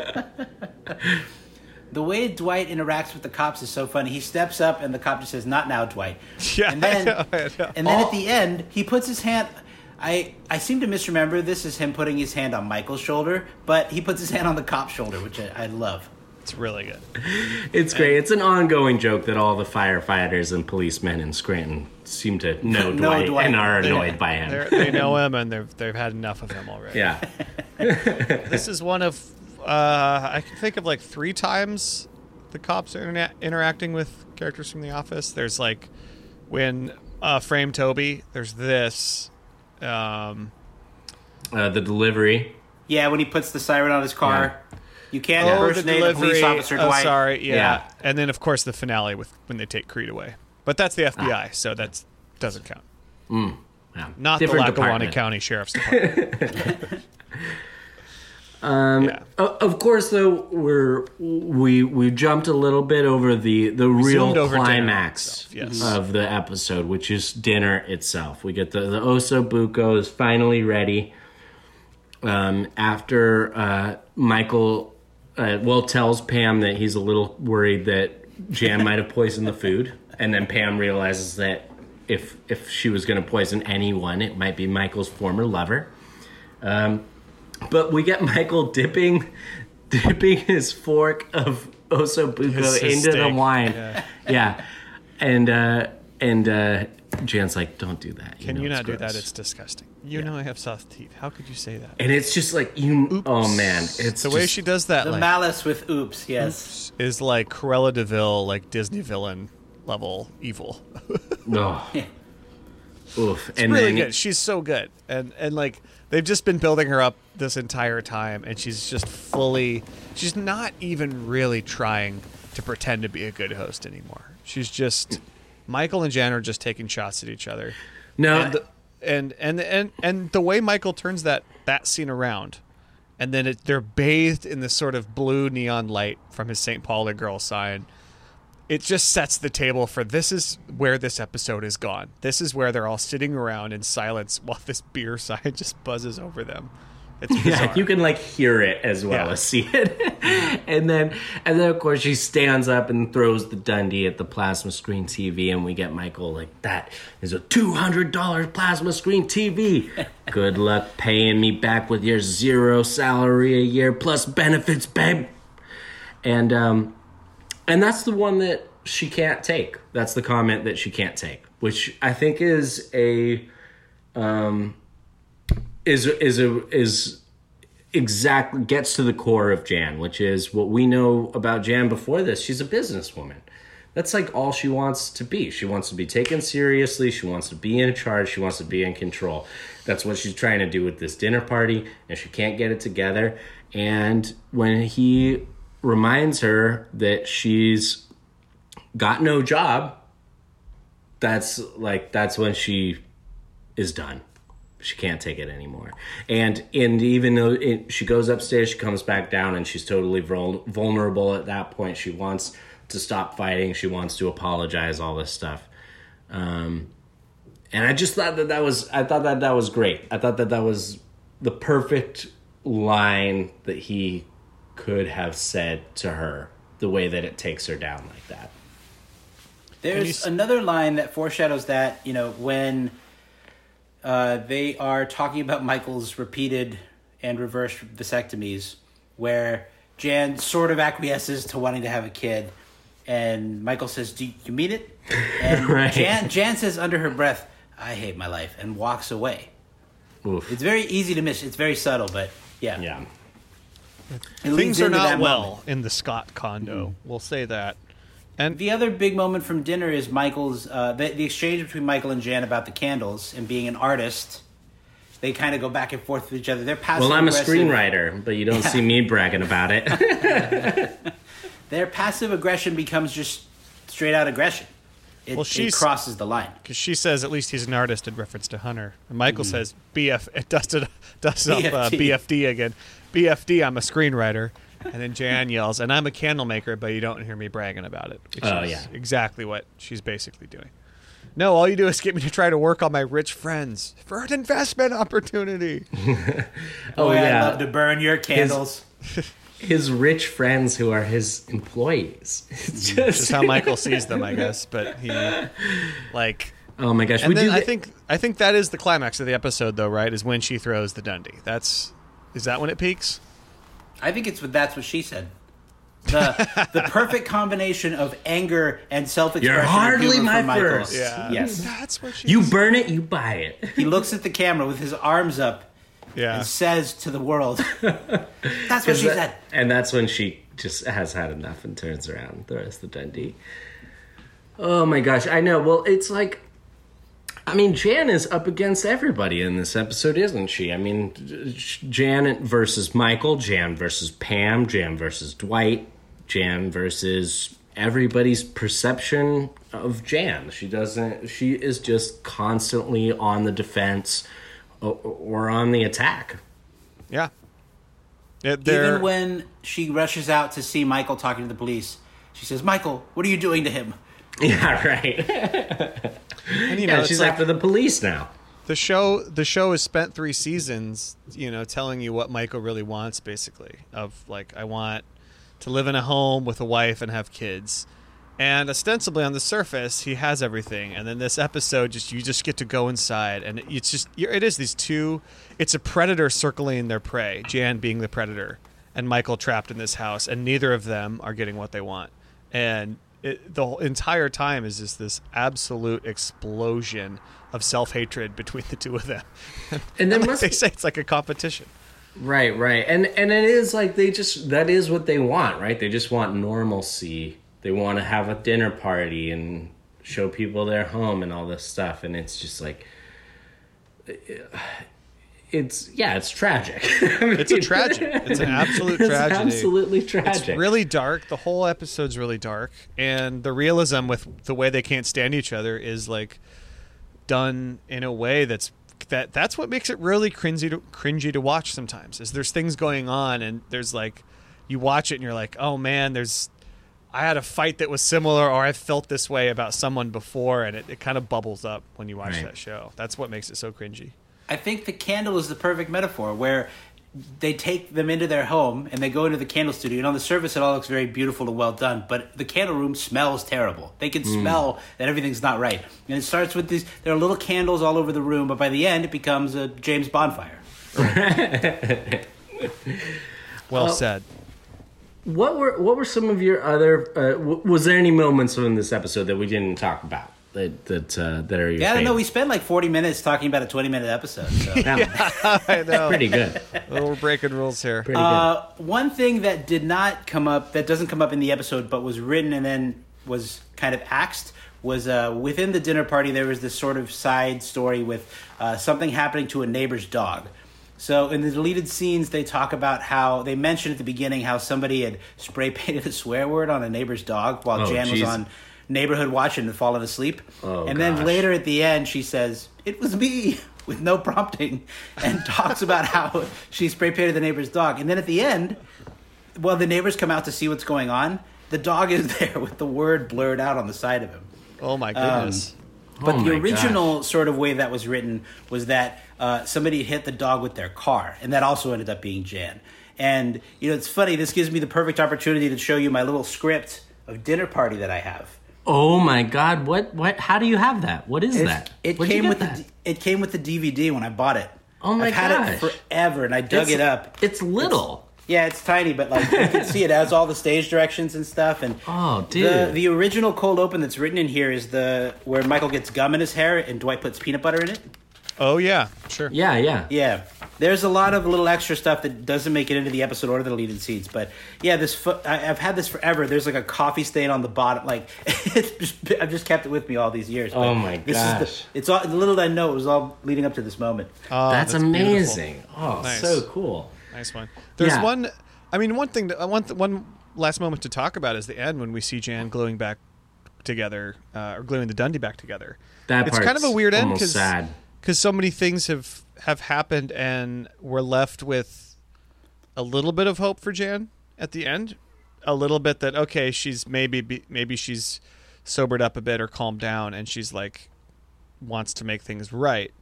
The way Dwight interacts with the cops is so funny. He steps up and the cop just says, "Not now, Dwight." Yeah. And then, I know, I know. And then oh. at the end, he puts his hand... I, I seem to misremember this as him putting his hand on Michael's shoulder, but he puts his hand on the cop's shoulder, which I, I love. It's really good. It's great. It's an ongoing joke that all the firefighters and policemen in Scranton seem to know, know Dwight, Dwight and are annoyed They're, by him. They're, they know him, and they've they've had enough of him already. Yeah. This is one of uh, I can think of like three times the cops are interna- interacting with characters from The Office. There's like when uh, Frame Toby. There's this. Um, uh, the delivery. Yeah, when he puts the siren on his car. Yeah. You can't oh, impersonate a police officer, oh, Dwight. sorry, yeah. yeah. And then, of course, the finale with when they take Creed away. But that's the F B I, ah. so that doesn't count. Mm. Yeah. Not Different the Lackawanna department. County Sheriff's Department. um, yeah. Of course, though, we're we we jumped a little bit over the the we real climax yes. of the episode, which is dinner itself. We get the the Osso Buco is finally ready. Um, after uh, Michael, uh, well, tells Pam that he's a little worried that Jan might have poisoned the food, and then Pam realizes that if if she was going to poison anyone, it might be Michael's former lover. Um, but we get Michael dipping dipping his fork of Osso Buco into the wine. Yeah, yeah. and uh, and uh, Jan's like, "Don't do that. You Can know you not it's do gross. that? It's disgusting. You yeah. know I have soft teeth. How could you say that?" And it's just like you. Oops. Oh man, it's the way just, she does that. The like, malice with oops, yes, oops is like Cruella de Vil, like Disney villain level evil. Oh. Yeah. Oof. It's and really then, good. She's so good, and and like they've just been building her up this entire time, and she's just fully. She's not even really trying to pretend to be a good host anymore. She's just Michael and Jan are just taking shots at each other. No, and and and and, and the way Michael turns that that scene around, and then it, they're bathed in this sort of blue neon light from his Saint Pauli girl sign. It just sets the table for this is where this episode is gone. This is where they're all sitting around in silence while this beer sign just buzzes over them. It's bizarre. Yeah, you can like hear it as well Yeah. as see it. and then and then of course she stands up and throws the Dundee at the plasma screen T V, and we get Michael like, that is a two hundred dollars plasma screen T V. Good luck paying me back with your zero salary a year plus benefits, babe. And um and that's the one that she can't take. That's the comment that she can't take, which I think is a um is is a is exactly gets to the core of Jan, which is what we know about Jan before this. She's a businesswoman. That's like all she wants to be. She wants to be taken seriously. She wants to be in charge. She wants to be in control. That's what she's trying to do with this dinner party, and she can't get it together. And when he reminds her that she's got no job, that's like that's when she is done. She can't take it anymore. And and even though it, she goes upstairs, she comes back down, and she's totally vul- vulnerable at that point. She wants to stop fighting. She wants to apologize, all this stuff. Um, and I just thought that that was, I thought that that was great. I thought that that was the perfect line that he could have said to her, the way that it takes her down like that. There's another line that foreshadows that, you know, when uh, they are talking about Michael's repeated and reversed vasectomies, where Jan sort of acquiesces to wanting to have a kid, and Michael says, "Do you mean it?" And Right. Jan, Jan says under her breath, "I hate my life," and walks away. Oof. It's very easy to miss. It's very subtle, but yeah. Yeah. It leads Things are into not that well moment. in the Scott condo. We'll say that. And The other big moment from dinner is Michael's uh, the, the exchange between Michael and Jan about the candles and being an artist. They kind of go back and forth with each other. They're passive. Well, I'm a aggressive. screenwriter, but you don't see me bragging about it. Their passive aggression becomes just straight out aggression. It, Well, it she's- crosses the line. because she says at least he's an artist in reference to Hunter. And Michael Mm-hmm. says B F, it dusted, dusted up uh, B F D. B F D again. B F D, I'm a screenwriter. And then Jan yells, and I'm a candle maker, but you don't hear me bragging about it. Which Oh, is yeah. exactly what she's basically doing. No, all you do is get me to try to work on my rich friends for an investment opportunity. Oh, Boy, yeah. I love to burn your candles. His rich friends who are his employees. It's just, Just how Michael sees them, I guess. But he, like, oh my gosh. and we then do I get- think I think that is the climax of the episode, though, right? Is when she throws the Dundee. That's is that when it peaks? I think it's what that's what she said. The the perfect combination of anger and self-expression. You're and hardly humor my from Michael. first. Yes. That's what she. you burn it, you buy it. He looks at the camera with his arms up Yeah. and says to the world, "That's what she That- said." And that's when she just has had enough and turns around and throws the Dundee. Oh my gosh, I know. Well, it's like, I mean, Jan is up against everybody in this episode, isn't she? I mean, Jan versus Michael, Jan versus Pam, Jan versus Dwight, Jan versus everybody's perception of Jan. She doesn't, she is just constantly on the defense or, or on the attack. Yeah. It, they're- Even when she rushes out to see Michael talking to the police, she says, "Michael, what are you doing to him?" Yeah, right. and, you know, Yeah, it's she's like after the police now. the show. The show has spent three seasons, you know, telling you what Michael really wants, basically. Of like, I want to live in a home with a wife and have kids, and ostensibly on the surface, he has everything. And then this episode, just you just get to go inside, and it's just it is these two. It's a predator circling their prey, Jan being the predator, and Michael trapped in this house, and neither of them are getting what they want, and. It, the whole entire time is just this absolute explosion of self-hatred between the two of them. And then like must they say it's like a competition. right, right, and and it is like they just that is what they want, right? They just want normalcy. They want to have a dinner party and show people their home and all this stuff, and it's just like. It's yeah, it's tragic. I mean, It's a tragedy. It's an absolute it's tragedy. absolutely tragic. It's really dark. The whole episode's really dark, and the realism with the way they can't stand each other is like done in a way that's that that's what makes it really cringy to, cringy to watch sometimes. Is there's things going on, and there's like you watch it and you're like, oh man, there's I had a fight that was similar, or I felt this way about someone before, and it, it kind of bubbles up when you watch Right. that show. That's what makes it so cringy. I think the candle is the perfect metaphor where they take them into their home and they go into the candle studio, and on the surface it all looks very beautiful and well done, but the candle room smells terrible. They can mm. smell that everything's not right. And it starts with these, there are little candles all over the room, but by the end it becomes a James bonfire. Well uh, said. What were what were some of your other, uh, w- was there any moments in this episode that we didn't talk about? That that uh, that are your yeah, I don't know. favorite? We spent like forty minutes talking about a twenty minute episode. So. Yeah, I know. Pretty good. Well, we're breaking rules here. Pretty Uh, one thing that did not come up, that doesn't come up in the episode, but was written and then was kind of axed, was uh, within the dinner party, there was this sort of side story with uh, something happening to a neighbor's dog. So in the deleted scenes, they talk about how, they mentioned at the beginning how somebody had spray painted a swear word on a neighbor's dog while Oh, Jan geez. was on Neighborhood Watch and had fallen asleep. Oh, and gosh. then later at the end, she says, "It was me," with no prompting, and talks about how she spray painted the neighbor's dog. And then at the end, well, the neighbors come out to see what's going on. The dog is there with the word blurred out on the side of him. Oh my goodness. Um, but Oh the my original gosh. sort of way that was written was that uh, somebody hit the dog with their car, and that also ended up being Jan. And, you know, it's funny, this gives me the perfect opportunity to show you my little script of dinner party that I have. Oh my God! What? What? How do you have that? What is It's- that? It Where'd you came get with that? the D- it came with the D V D when I bought it. Oh my I've had gosh. it forever, and I dug It's- it up. It's little. Yeah, it's tiny, but like you can see it has all the stage directions and stuff. And Oh, the dude. the original cold open that's written in here is the where Michael gets gum in his hair and Dwight puts peanut butter in it. Oh yeah, sure. Yeah, yeah. Yeah, there's a lot of little extra stuff that doesn't make it into the episode or the deleted scenes. But yeah, this fo- I, I've had this forever. There's like a coffee stain on the bottom. Like it's just, I've just kept it with me all these years. But Oh, my this Is gosh. the, it's all little did I know it was all leading up to this moment. Oh, that's, beautiful. amazing. Oh, Nice. so cool. Nice one. There's Yeah. one. I mean, one thing. That, one th- one last moment to talk about is the end when we see Jan gluing back together, uh, or gluing the Dundee back together. That It's kind of a part's weird end almost because sad. because so many things have have happened, and we're left with a little bit of hope for Jan at the end. A little bit that okay, she's maybe be, maybe she's sobered up a bit or calmed down, and she's like wants to make things right.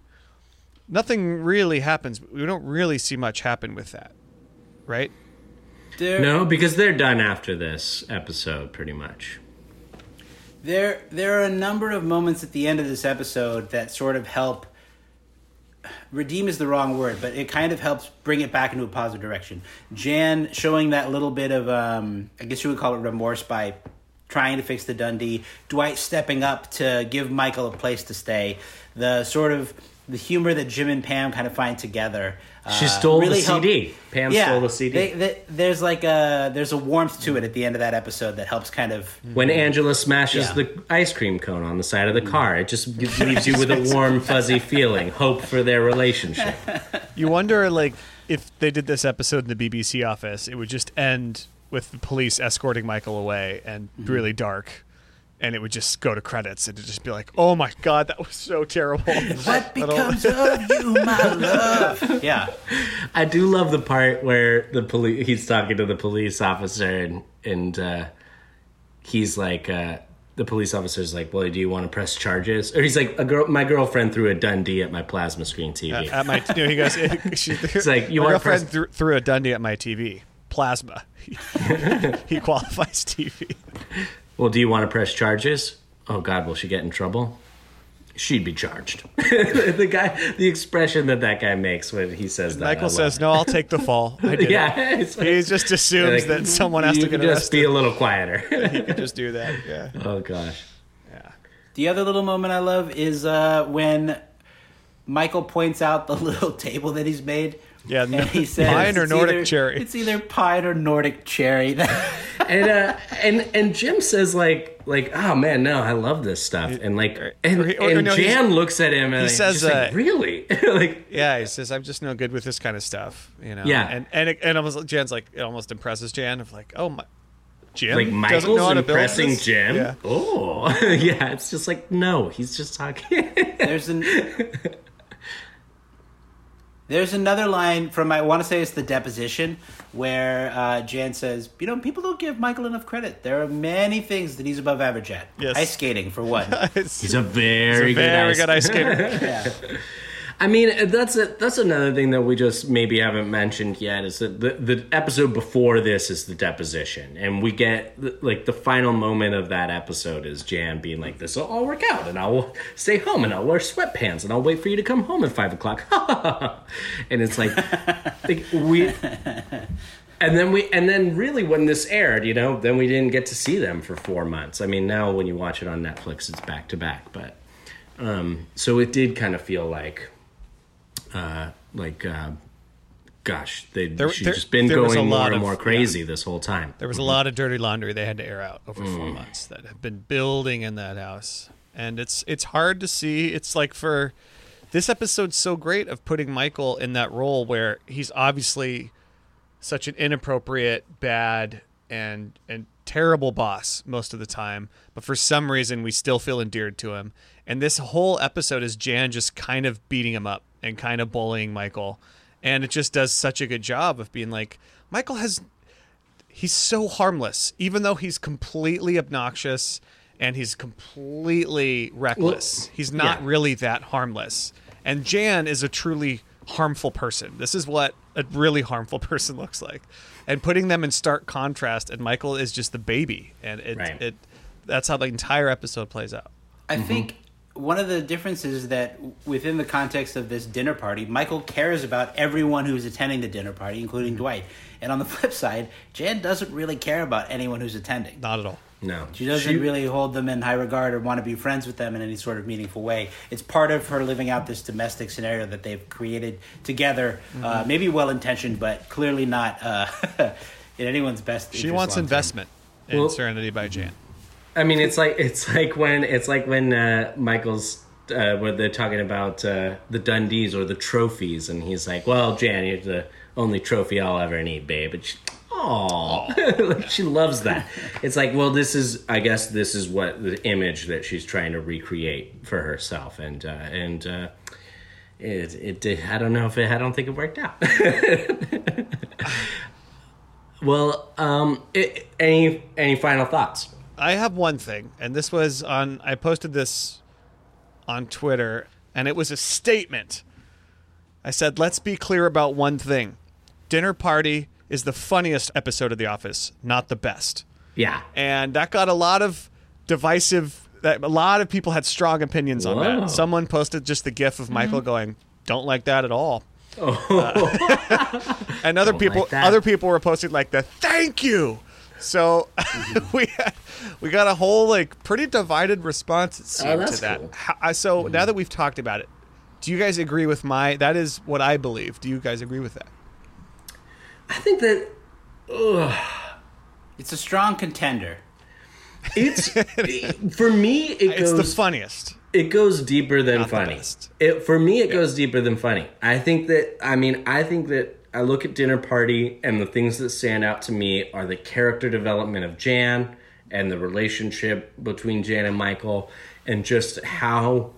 Nothing really happens. We don't really see much happen with that, right? There, No, because they're done after this episode, pretty much. There, there are a number of moments at the end of this episode that sort of help. Redeem is the wrong word, but it kind of helps bring it back into a positive direction. Jan showing that little bit of, um, I guess you would call it remorse by trying to fix the Dundee. Dwight stepping up to give Michael a place to stay. The sort of the humor that Jim and Pam kind of find together. She uh, stole really the C D. help- Pam yeah, stole the C D. They, they, there's like a there's a warmth to it at the end of that episode that helps kind of. When Angela smashes Yeah. the ice cream cone on the side of the car, it just gives- leaves you with a warm, fuzzy feeling, hope for their relationship. You wonder, like, if they did this episode in the B B C office, it would just end with the police escorting Michael away and Mm-hmm. really dark, and it would just go to credits, and it'd just be like, "Oh my god, that was so terrible." What becomes of you, my love? Yeah. I do love the part where the police he's talking to the police officer and and uh, he's like uh, the police officer's like, "Well, do you want to press charges?" Or he's like, "A girl, my girlfriend threw a Dundee at my plasma screen T V." at my, you know, he goes, she, It's like, you my want girlfriend first- threw, threw a Dundee at my T V. Plasma. He qualifies T V. Well, do you want to press charges? Oh God, will she get in trouble? She'd be charged. the guy, the expression that that guy makes when he says that. I Michael love says, it. "No, I'll take the fall." I did Yeah, it. it's like- He just assumes like, that someone has you to get can just arrested. be a little quieter. He could just do that. Yeah. Oh gosh. Yeah. The other little moment I love is uh, when Michael points out the little table that he's made. Yeah, And he says, pine or "It's Nordic either- cherry." It's either pine or Nordic cherry. and uh, and and Jim says like like oh man no I love this stuff and like and, or he- or and no, he's- Jan looks at him and he he's says, just like, uh, really like Yeah, he says, "I'm just no good with this kind of stuff," you know. Yeah. and and it, and almost Jan's like it almost impresses Jan of like, "Oh my, Jim like doesn't Michael's know how to build impressing this?" Jim. Yeah. Oh yeah, it's just like no, he's just talking. There's an There's another line from I want to say it's the deposition where uh, Jan says, "You know, people don't give Michael enough credit. There are many things that he's above average at. Yes. Ice skating for one." It's- He's a very, he's a very good, good ice skater. Yeah. I mean, that's a, that's another thing that we just maybe haven't mentioned yet is that the, the episode before this is the deposition. And we get, like, the final moment of that episode is Jan being like, this will all work out, and I'll stay home, and I'll wear sweatpants, and I'll wait for you to come home at five o'clock. And it's like, like, we... And then we, and then really when this aired, you know, then we didn't get to see them for four months. I mean, now when you watch it on Netflix, it's back to back. But um, so it did kind of feel like, uh, like, uh, gosh, they There- she's there- just been there was a going more lot and of- more crazy this whole time. There was a lot of dirty laundry they had to air out over Mm. four months that have been building in that house, and it's it's hard to see. It's like for this episode's so great of putting Michael in that role where he's obviously such an inappropriate, bad, and and terrible boss most of the time, but for some reason we still feel endeared to him. And this whole episode is Jan just kind of beating him up and kind of bullying Michael, and it just does such a good job of being like, Michael has he's so harmless, even though he's completely obnoxious and he's completely reckless. Well, he's not yeah. really that harmless. And Jan is a truly harmful person. This is what a really harmful person looks like. And putting them in stark contrast, and Michael is just the baby. And it, Right. it that's how the entire episode plays out. I think one of the differences is that within the context of this dinner party, Michael cares about everyone who's attending the dinner party, including Dwight. And on the flip side, Jan doesn't really care about anyone who's attending. Not at all. No. She doesn't really hold them in high regard or want to be friends with them in any sort of meaningful way. It's part of her living out this domestic scenario that they've created together, mm-hmm. uh, maybe well-intentioned, but clearly not uh, in anyone's best interest. She wants long-term. investment in Well- Serenity by Jan. I mean, it's like it's like when it's like when uh, Michael's uh, where they're talking about uh, the Dundees or the trophies, and he's like, "Well, Jan, you're the only trophy I'll ever need, babe." And she, Aww, like she loves that. It's like, well, this is, I guess, this is what the image that she's trying to recreate for herself, and uh, and uh, it it did. I don't know if it. I don't think it worked out. Well, um, it, any any final thoughts? I have one thing, and this was on, I posted this on Twitter, and it was a statement. I said, let's be clear about one thing. Dinner Party is the funniest episode of The Office, not the best. Yeah. And that got a lot of divisive, that a lot of people had strong opinions on Whoa. that. Someone posted just the gif of Michael going, don't like that at all. Oh. Uh, and other Don't people, like that. other people were posting like the thank you. So we had, we got a whole like pretty divided response it seemed, Oh, that's to that. cool. How, so now that we've talked about it, do you guys agree with my? That is what I believe. Do you guys agree with that? I think that ugh, It's a strong contender. it's for me. It It's goes the funniest. It goes deeper than Not the funny. best. It for me, it goes deeper than funny. I think that. I mean, I think that. I look at Dinner Party, and the things that stand out to me are the character development of Jan and the relationship between Jan and Michael, and just how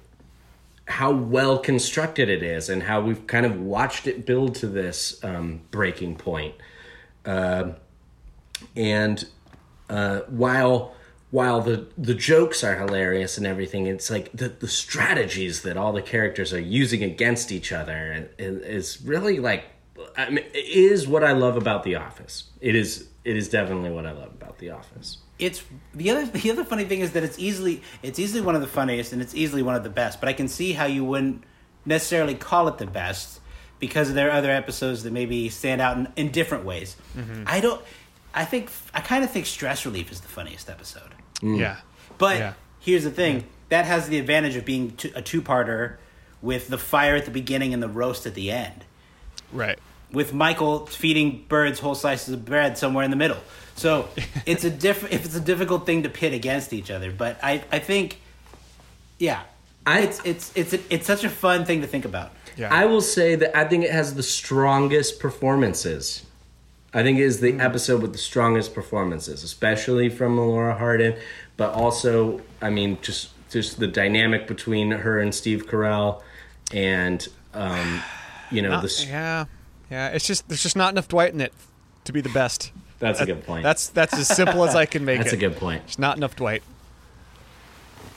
how well constructed it is, and how we've kind of watched it build to this um, breaking point. Uh, and uh, while while the the jokes are hilarious and everything, it's like the the strategies that all the characters are using against each other is really like. I mean, it is what I love about The Office. It is. It is definitely what I love about The Office. It's the other the other funny thing is that it's easily it's easily one of the funniest and it's easily one of the best. But I can see how you wouldn't necessarily call it the best because there are other episodes that maybe stand out in, in different ways. Mm-hmm. I don't. I think I kind of think Stress Relief is the funniest episode. Mm. Yeah. But Yeah. here's the thing: that has the advantage of being t- a two-parter with the fire at the beginning and the roast at the end. Right. With Michael feeding birds whole slices of bread somewhere in the middle. So it's a diff- if it's a difficult thing to pit against each other. But I, I think, yeah, I- it's it's it's a, it's such a fun thing to think about. Yeah. I will say that I think it has the strongest performances. I think it is the episode with the strongest performances, especially from Laura Hardin, but also, I mean, just just the dynamic between her and Steve Carell, and um, you know Not- the. yeah. Yeah. It's just there's just not enough Dwight in it to be the best. That's a That- good point. That's that's as simple as I can make That's it. a good point. There's not enough Dwight.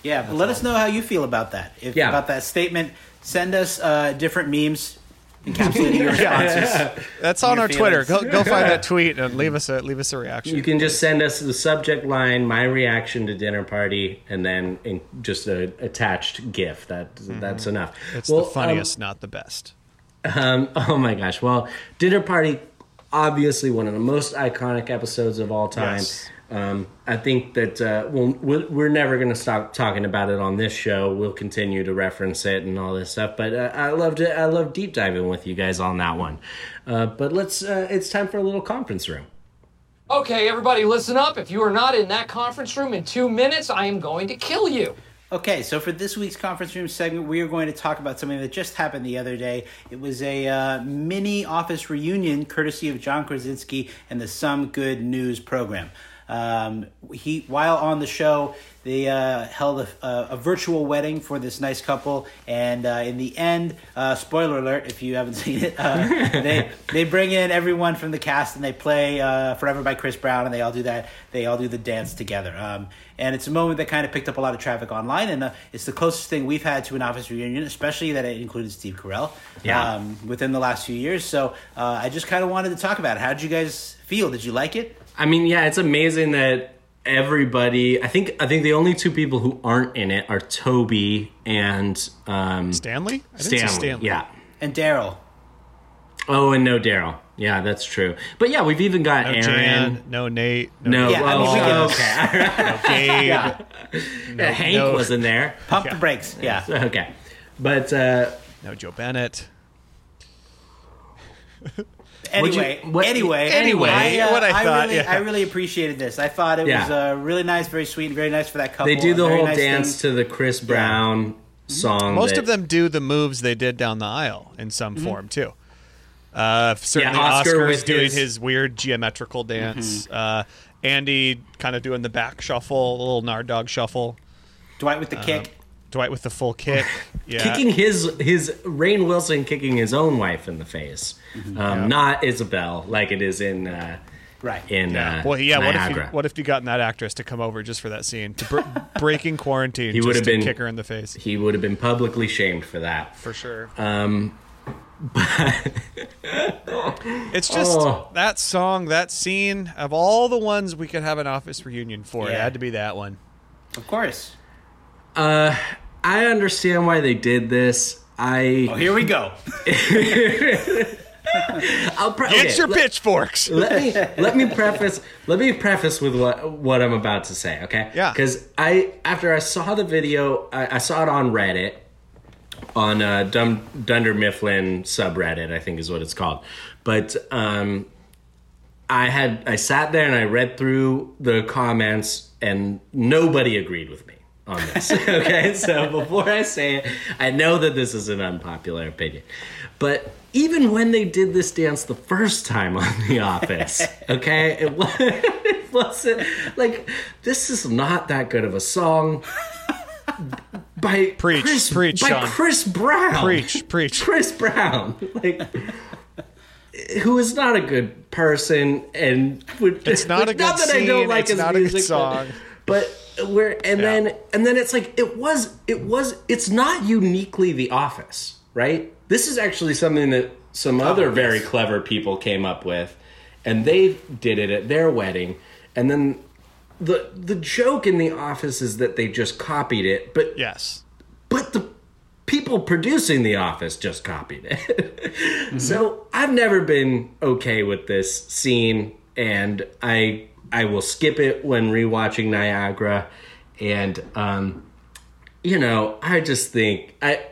Yeah, but let us know how you feel about that. If Yeah. about that statement, send us uh, different memes encapsulating your responses. That's on Your our Twitter. feelings. Go go find that tweet and leave us a leave us a reaction. You can just send us the subject line, my reaction to dinner party, and then in just a attached GIF. That that's enough. It's Well, the funniest, not the best. Um, oh my gosh. Well, dinner party, obviously one of the most iconic episodes of all time. Yes. Um, I think that uh, we'll, we'll, we're never going to stop talking about it on this show. We'll continue to reference it and all this stuff. But uh, I loved it. I love deep diving with you guys on that one. Uh, but let's. Uh, it's time for a little conference room. Okay, everybody, listen up. If you are not in that conference room in two minutes, I am going to kill you. Okay, so for this week's conference room segment, we are going to talk about something that just happened the other day. It was a uh, mini office reunion courtesy of John Krasinski and the Some Good News program. Um, he, while on the show, they uh, held a, a, a virtual wedding for this nice couple, and uh, in the end, uh, spoiler alert if you haven't seen it, uh, they they bring in everyone from the cast and they play uh, "Forever" by Chris Brown, and they all do that. They all do the dance together, um, and it's a moment that kind of picked up a lot of traffic online, and uh, it's the closest thing we've had to an office reunion, especially that it included Steve Carell. Yeah. Um, within the last few years. So uh, I just kind of wanted to talk about it. How did you guys feel? Did you like it? I mean, yeah, it's amazing that everybody. I think. I think the only two people who aren't in it are Toby and um, Stanley? I didn't Stanley. see Stanley. Yeah. And Daryl. Oh, and no Daryl. Yeah, that's true. But yeah, we've even got No Aaron. Jan, no Nate, no, No, Yeah, I mean, well, we can- okay. All right. no Gabe. Yeah. no, Hank no, was in there. Pump the brakes. Yeah. Okay, but uh, no Joe Bennett. Anyway, What'd you- what- anyway, anyway, I, uh, what I thought, really, yeah. I really appreciated this. I thought it Yeah. was uh, really nice, very sweet, and very nice for that couple. they do the A very whole nice dance thing. to the Chris Brown song. Most that- of them do the moves they did down the aisle in some Mm-hmm. form too. Uh, certainly, Yeah, Oscar Oscar's with doing his- his... weird geometrical dance. Mm-hmm. Uh, Andy kind of doing the back shuffle, a little Nard Dog shuffle. Dwight with the kick. Dwight with the full kick. Yeah, kicking his his Rainn Wilson kicking his own wife in the face, Mm-hmm. um, not Isabel like it is in uh, Right. in Yeah. uh, Well, yeah. What if, Niagara. you, what if you gotten that actress to come over just for that scene, to br- breaking quarantine, He just would've to been- kick her in the face? He would have been publicly shamed for that. For sure. Um, It's just Oh. that song, that scene of all the ones we could have an office reunion for. It Yeah. had to be that one. Of course. uh, I understand why they did this. I Oh, here we go. I'll pre- Get okay, your let- pitchforks. let me let me preface let me preface with what what I'm about to say, okay? Yeah. Because I after I saw the video, I, I saw it on Reddit, on uh, Dum, Dunder Mifflin subreddit, I think is what it's called. But um, I had I sat there and I read through the comments, and nobody agreed with me on this. Okay, so before I say it, I know that this is an unpopular opinion, but even when they did this dance the first time on The Office, okay, it, was, it wasn't like, this is not that good of a song by Preach, Chris, preach, by Sean. Chris Brown. Preach, preach. Chris Brown, like, who is not a good person, and would, It's not a not good that I don't scene, like it's his not a good music, song. But, but we're and Yeah. then and then it's like it was it was it's not uniquely The Office, right? This is actually something that some other very clever people came up with, and they did it at their wedding, and then. The the joke in The Office is that they just copied it, but Yes. but the people producing The Office just copied it. So I've never been okay with this scene, and I I will skip it when rewatching Niagara. And um, you know, I just think I.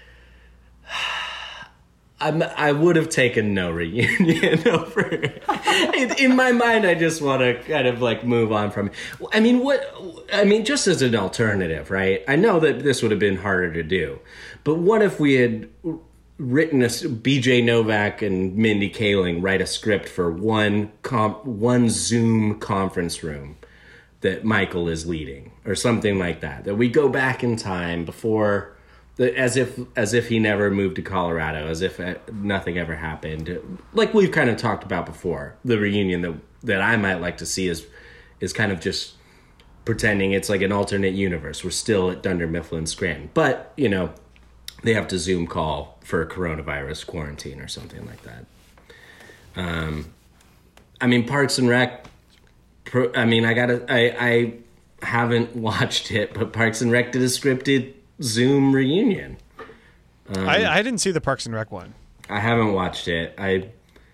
I'm, I would have taken no reunion over. in, in my mind, I just want to kind of like move on from it. I mean, what? I mean, just as an alternative, right? I know that this would have been harder to do, but what if we had written a B J Novak and Mindy Kaling write a script for one comp, one Zoom conference room that Michael is leading, or something like that? That we go back in time before. As if as if he never moved to Colorado, as if nothing ever happened. Like we've kind of talked about before, the reunion that that I might like to see is is kind of just pretending it's like an alternate universe. We're still at Dunder Mifflin Scranton. But, you know, they have to Zoom call for a coronavirus quarantine or something like that. Um, I mean, Parks and Rec, pro, I mean, I gotta, I, I haven't watched it, but Parks and Rec did a scripted Zoom reunion. Um, I, I didn't see the Parks and Rec one. I haven't watched it. I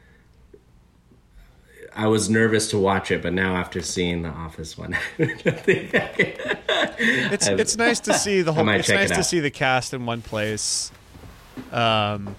I was nervous to watch it, but now after seeing the Office one, I think I can. It's it's nice to see the whole. It's nice it to see the cast in one place. Um,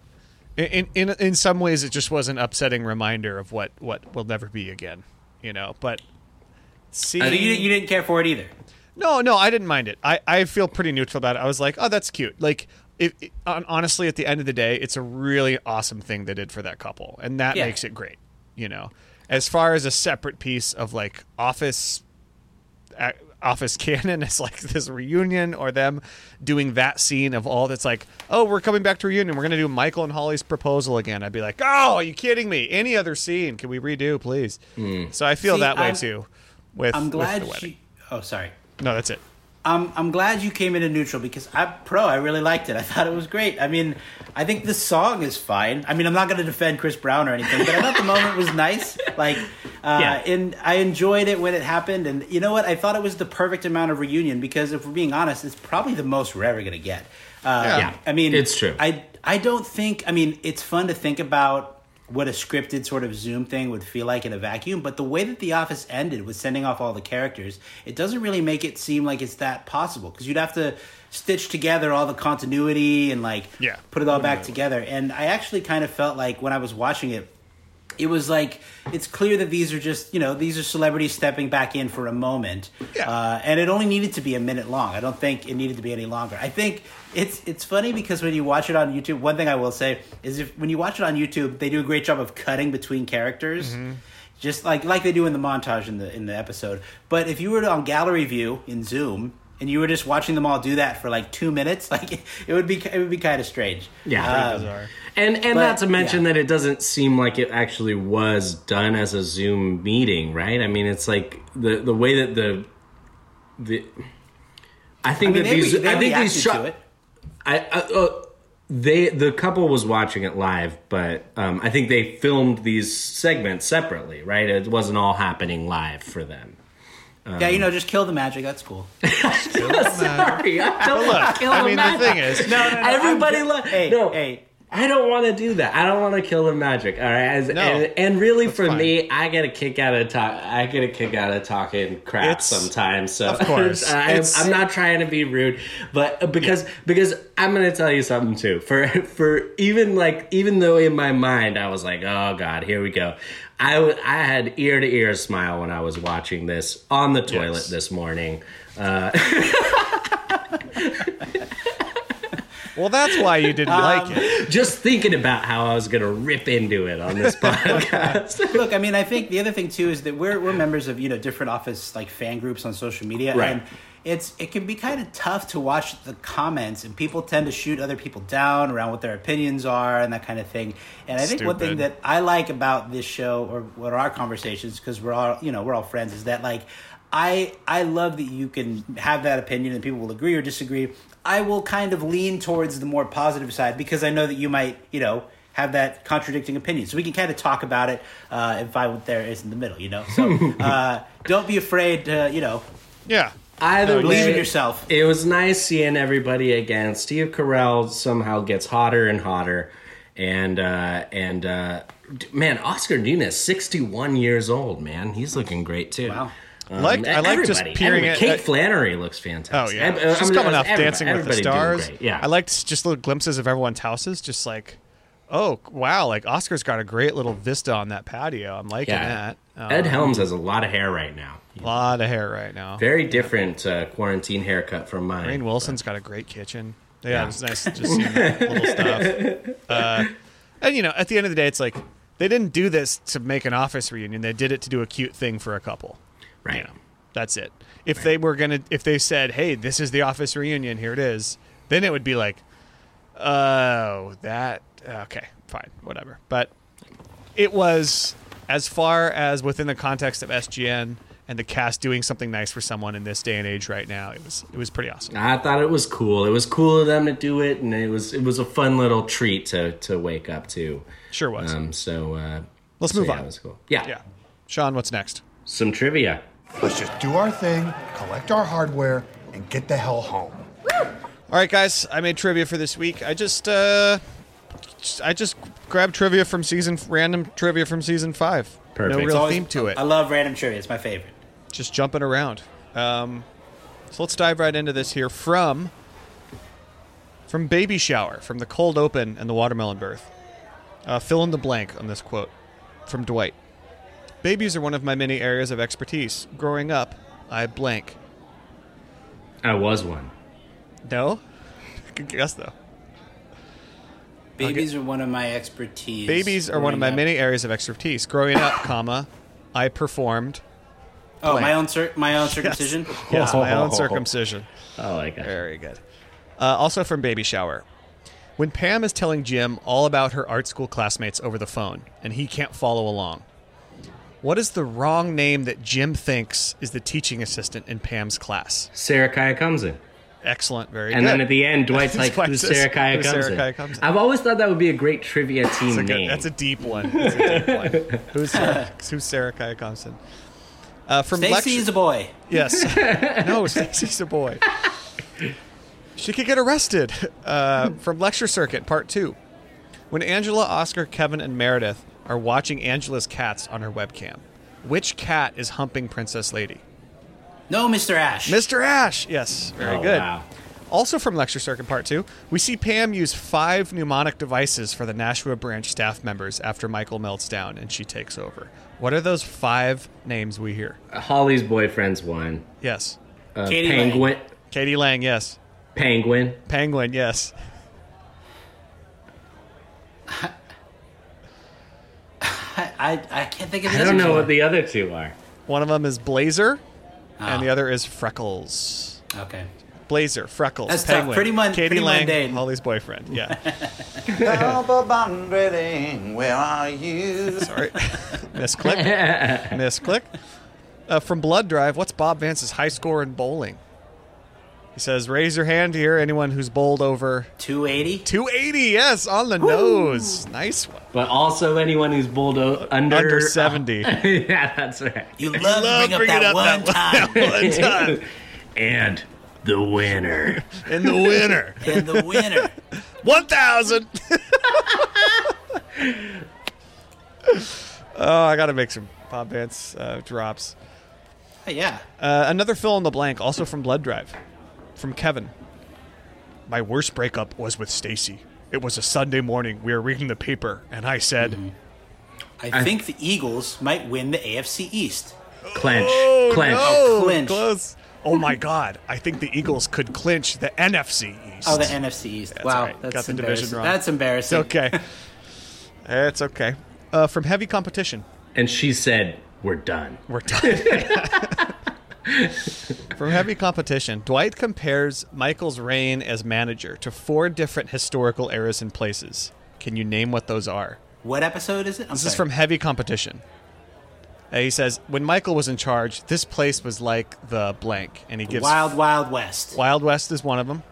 in in in some ways, it just was an upsetting reminder of what what will never be again. You know, but seeing I think you, you didn't care for it either. No, no, I didn't mind it. I, I feel pretty neutral about it. I was like, oh, that's cute. Like, it, it, honestly, at the end of the day, it's a really awesome thing they did for that couple, and that Yeah. makes it great. You know, as far as a separate piece of like Office, uh, Office canon, it's like this reunion or them doing that scene of all that's like, oh, we're coming back to reunion. We're gonna do Michael and Holly's proposal again. I'd be like, oh, are you kidding me? Any other scene can we redo, please? Mm. So I feel See, that way I'm- too. With I'm glad with the wedding. you. Oh, sorry. No, that's it. I'm I'm glad you came into neutral because I pro I really liked it. I thought it was great. I mean, I think the song is fine. I mean, I'm not going to defend Chris Brown or anything, but I thought the moment was nice. Like, uh, Yeah. and I enjoyed it when it happened. And you know what? I thought it was the perfect amount of reunion because if we're being honest, it's probably the most we're ever going to get. Uh, Yeah. I mean, It's true. I I don't think. I mean, it's fun to think about what a scripted sort of Zoom thing would feel like in a vacuum, but the way that The Office ended with sending off all the characters, it doesn't really make it seem like it's that possible because you'd have to stitch together all the continuity and like Yeah. put it all back together. And I actually kind of felt like when I was watching it, it was like it's clear that these are just, you know, these are celebrities stepping back in for a moment. Yeah. Uh, and it only needed to be a minute long. I don't think it needed to be any longer. I think it's it's funny because when you watch it on YouTube, one thing I will say is if when you watch it on YouTube, they do a great job of cutting between characters. Mm-hmm. Just like like they do in the montage in the in the episode. But if you were on gallery view in Zoom and you were just watching them all do that for like two minutes, like it would be it would be kind of strange. Yeah. Um, Bizarre. And and But, not to mention yeah. that it doesn't seem like it actually was done as a Zoom meeting, right? I mean, it's like the the way that the the I I think mean, that they, these re- they I think reacted these to shot it. I, I uh, they the couple was watching it live, but um, I think they filmed these segments separately, right? It wasn't all happening live for them. Yeah, you know, just kill the magic. That's cool. Sorry, I don't Look, kill I the mean, the magic. thing is, No, no, no. Everybody I'm lo- just- Hey, no. hey. I don't want to do that. I don't want to kill the magic. All right, As, No, and, and really that's for fine. me, I get a kick out of talk. I get a kick out of talking crap It's- sometimes. So of course. I, It's- I'm not trying to be rude, but because because I'm going to tell you something too. For for even like even though in my mind I was like, oh god, here we go. I w- I had ear to ear smile when I was watching this on the toilet Yes. this morning. Uh, well, that's why you didn't like it. just thinking about how I was going to rip into it on this podcast. Look, I mean, I think the other thing too is that we're we're members of you know different Office like fan groups on social media, Right. and it's it can be kind of tough to watch the comments, and people tend to shoot other people down around what their opinions are and that kind of thing. And I think one thing Stupid. that I like about this show or what our conversations, because we're all you know we're all friends, is that like I I love that you can have that opinion and people will agree or disagree. I will kind of lean towards the more positive side because I know that you might, you know, have that contradicting opinion. So we can kind of talk about it uh, and find what there is in the middle, you know? So uh, don't be afraid to, you know, Yeah. Either believe way, in yourself. It was nice seeing everybody again. Steve Carell somehow gets hotter and hotter. And, uh, and uh, man, Oscar Nunez, sixty-one years old, man. He's looking great, too. Wow. Um, Like- I like just everybody, peering everybody. at- Kate at- Flannery looks Oh fantastic. yeah, I- I she's mean, coming off everybody- Dancing with the everybody doing Stars. great, Yeah, I liked just little glimpses of everyone's houses. Just like, oh wow, like Oscar's got a great little vista on that patio. I'm liking Yeah. that. Um, Ed Helms has a lot of hair right now. a lot of hair right now. Very different uh, quarantine haircut from mine. Rainn Wilson's got a great kitchen. Yeah, Yeah. it was nice just seeing that little stuff. Uh, and you know, at the end of the day, it's like they didn't do this to make an Office reunion. They did it to do a cute thing for a couple. Right. You know, that's it. If they were gonna, if they said, "Hey, this is the Office reunion. Here it is," then it would be like, "Oh, that okay, fine, whatever." But it was, as far as within the context of S G N and the cast doing something nice for someone in this day and age right now. It was it was pretty awesome. I thought it was cool. It was cool of them to do it, and it was it was a fun little treat to to wake up to. Sure was. Um, so uh, Let's so move yeah, on. It was cool. Yeah. Yeah. Sean, what's next? Some trivia. Let's just do our thing, collect our hardware, and get the hell home. All right, guys. I made trivia for this week. I just uh, I just grabbed trivia from season random trivia from season five. Perfect. No It's real Always- theme to it. I love random trivia. It's my favorite. Just jumping around. Um, so let's dive right into this here from from Baby Shower, from the cold open and the watermelon birth. Uh, fill in the blank on this quote from Dwight. Babies are one of my many areas of expertise. Growing up, I blank. I was one. No? Good guess, though. Babies are one of my expertise. Babies are one of my Growing up- many areas of expertise. Growing up, comma, I performed. Oh, blank. my own cir- my own circumcision. Yes, my own Oh. circumcision. I like it. Very good. Uh, also from Baby Shower. When Pam is telling Jim all about her art school classmates over the phone, and he can't follow along, what is the wrong name that Jim thinks is the teaching assistant in Pam's class? Sarah Kaya comes in. Excellent, very And good. then at the end, Dwight's like, Dwight who's says, Sarah Kaya "Who's comes Sarah in?" Kaya comes in? I've always thought that would be a great trivia team That's a, name. good, that's a deep one. That's a deep one. Who's Sarah, who's Sarah Kaya Compson? Uh, from Stacy's lecture- a boy. Yes. No, Stacy's a boy. She could get arrested. Uh, from Lecture Circuit, Part two. When Angela, Oscar, Kevin, and Meredith are watching Angela's cats on her webcam, which cat is humping Princess Lady? No, Mister Ash. Mister Ash! Yes, very Oh, good. wow. Also from Lecture Circuit Part two, we see Pam use five mnemonic devices for the Nashua branch staff members after Michael melts down and she takes over. What are those five names we hear? Holly's boyfriend's one. Yes. Uh, Katie Penguin. Katie Lang, yes. Penguin. Penguin, yes. I, I, I can't think of the I don't other know two. what the other two are. One of them is Blazer, and Oh. the other is Freckles. Okay. Blazer, Freckles, That's tough. Penguin, Pretty mun- Katie pretty Lang, mundane. Holly's boyfriend. Yeah. Where are you? Sorry. Misclick. Misclick. Uh, from Blood Drive, what's Bob Vance's high score in bowling? He says, raise your hand here, anyone who's bowled over two eighty? two eighty, yes, on the nose. Nice one. But also anyone who's bowled o- under Under seventy. yeah, that's right. You love, to bring up that one time. one time. And the winner. And the winner. And the winner. one thousand. Oh, I got to make some Bob Vance uh, drops. Yeah. Uh, another fill in the blank, also from Blood Drive, from Kevin. My worst breakup was with Stacy. It was a Sunday morning. We were reading the paper, and I said, Mm-hmm. I, think the Eagles might win the A F C East. Clench. "Oh Clench. no, clinch. close." Oh my God! I think the Eagles could clinch the N F C East. Oh, the N F C East. That's wow, all right. that's Got the division embarrassing. wrong. That's It's embarrassing. okay. It's okay. Uh, from Heavy Competition. And she said, we're done. We're done. From Heavy Competition, Dwight compares Michael's reign as manager to four different historical eras and places. Can you name what those are? What episode is it? I'm This sorry. is from Heavy Competition. Uh, he says, when Michael was in charge, this place was like the blank. And he gives... Wild Wild West. Wild West is one of them.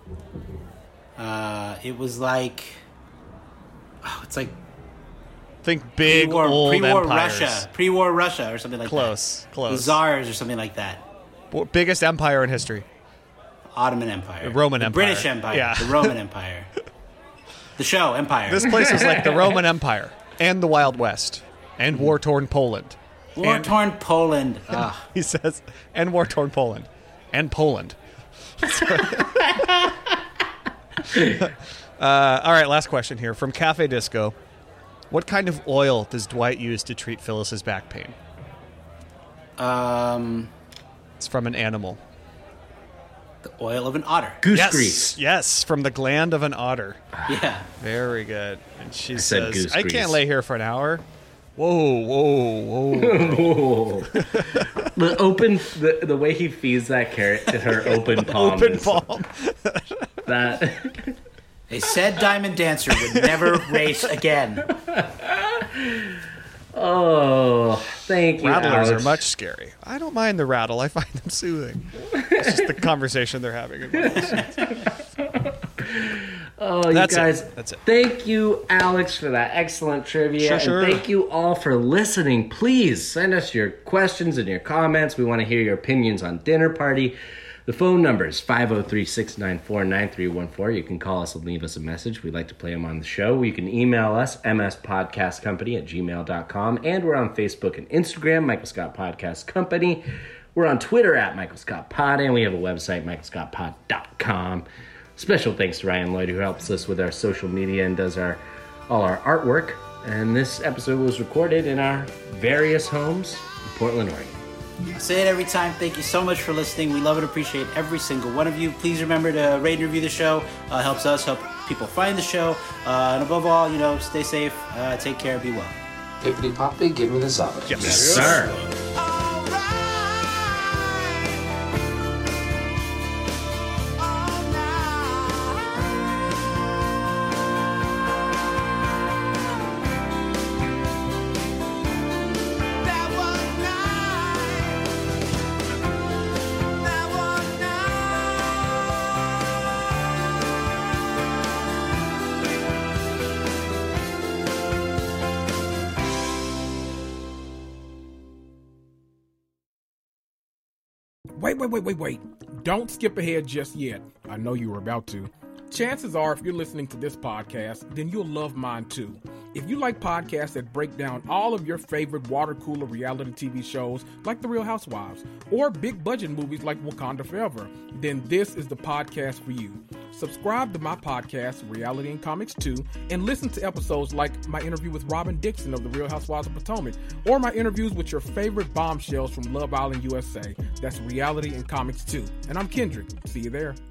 Uh, it was like, oh, it's like Think big pre-war, old pre-war empires. Russia, pre-war Russia, or something like Close, that. close. The Tsars, or something like that. W- Biggest empire in history. Ottoman Empire, The Roman the Empire. British Empire, Yeah. the Roman Empire, the show Empire. This place was like the Roman Empire and the Wild West and war-torn Poland. war-torn Poland. Ah, He says, and war-torn Poland. And Poland. uh, all right, last question here. From Cafe Disco. What kind of oil does Dwight use to treat Phyllis's back pain? um, It's from an animal. the oil of an otter. Goose yes, grease. yes, from the gland of an otter. Yeah. Very good. And she said says, goose I grease. can't lay here for an hour. Whoa, whoa, whoa. Oh. the open, the, the way he feeds that carrot to her open palm. Open is- palm. That. They said Diamond Dancer would never race again. Oh, Thank you, Rattlers Alex. are much scary. I don't mind the rattle. I find them soothing. It's just the conversation they're having. Oh, you That's guys. It. That's it. Thank you, Alex, for that excellent trivia. Sure, sure. And thank you all for listening. Please send us your questions and your comments. We want to hear your opinions on Dinner Party. The phone number is five oh three, six nine four, nine three one four. You can call us and leave us a message. We'd like to play them on the show. You can email us, mspodcastcompany at gmail dot com. And we're on Facebook and Instagram, Michael Scott Podcast Company. We're on Twitter at Michael Scott Pod, and we have a website, michael scott pod dot com. Special thanks to Ryan Lloyd, who helps us with our social media and does our all our artwork. And this episode was recorded in our various homes in Portland, Oregon. I say it every time. Thank you so much for listening. We love and appreciate every single one of you. Please remember to rate and review the show. Uh, helps us help people find the show. Uh, and above all, you know, stay safe, uh, take care, be well. Pippity Poppy, give me the zombie. Yes, Yes, sir. Wait, wait, wait, wait, wait. Don't skip ahead just yet. I know you were about to. Chances are, if you're listening to this podcast, then you'll love mine too. If you like podcasts that break down all of your favorite water cooler reality T V shows like The Real Housewives, or big budget movies like Wakanda Forever, then this is the podcast for you. Subscribe to my podcast, Reality and Comics two, and listen to episodes like my interview with Robin Dixon of The Real Housewives of Potomac, or my interviews with your favorite bombshells from Love Island U S A. That's Reality and Comics two. And I'm Kendrick. See you there.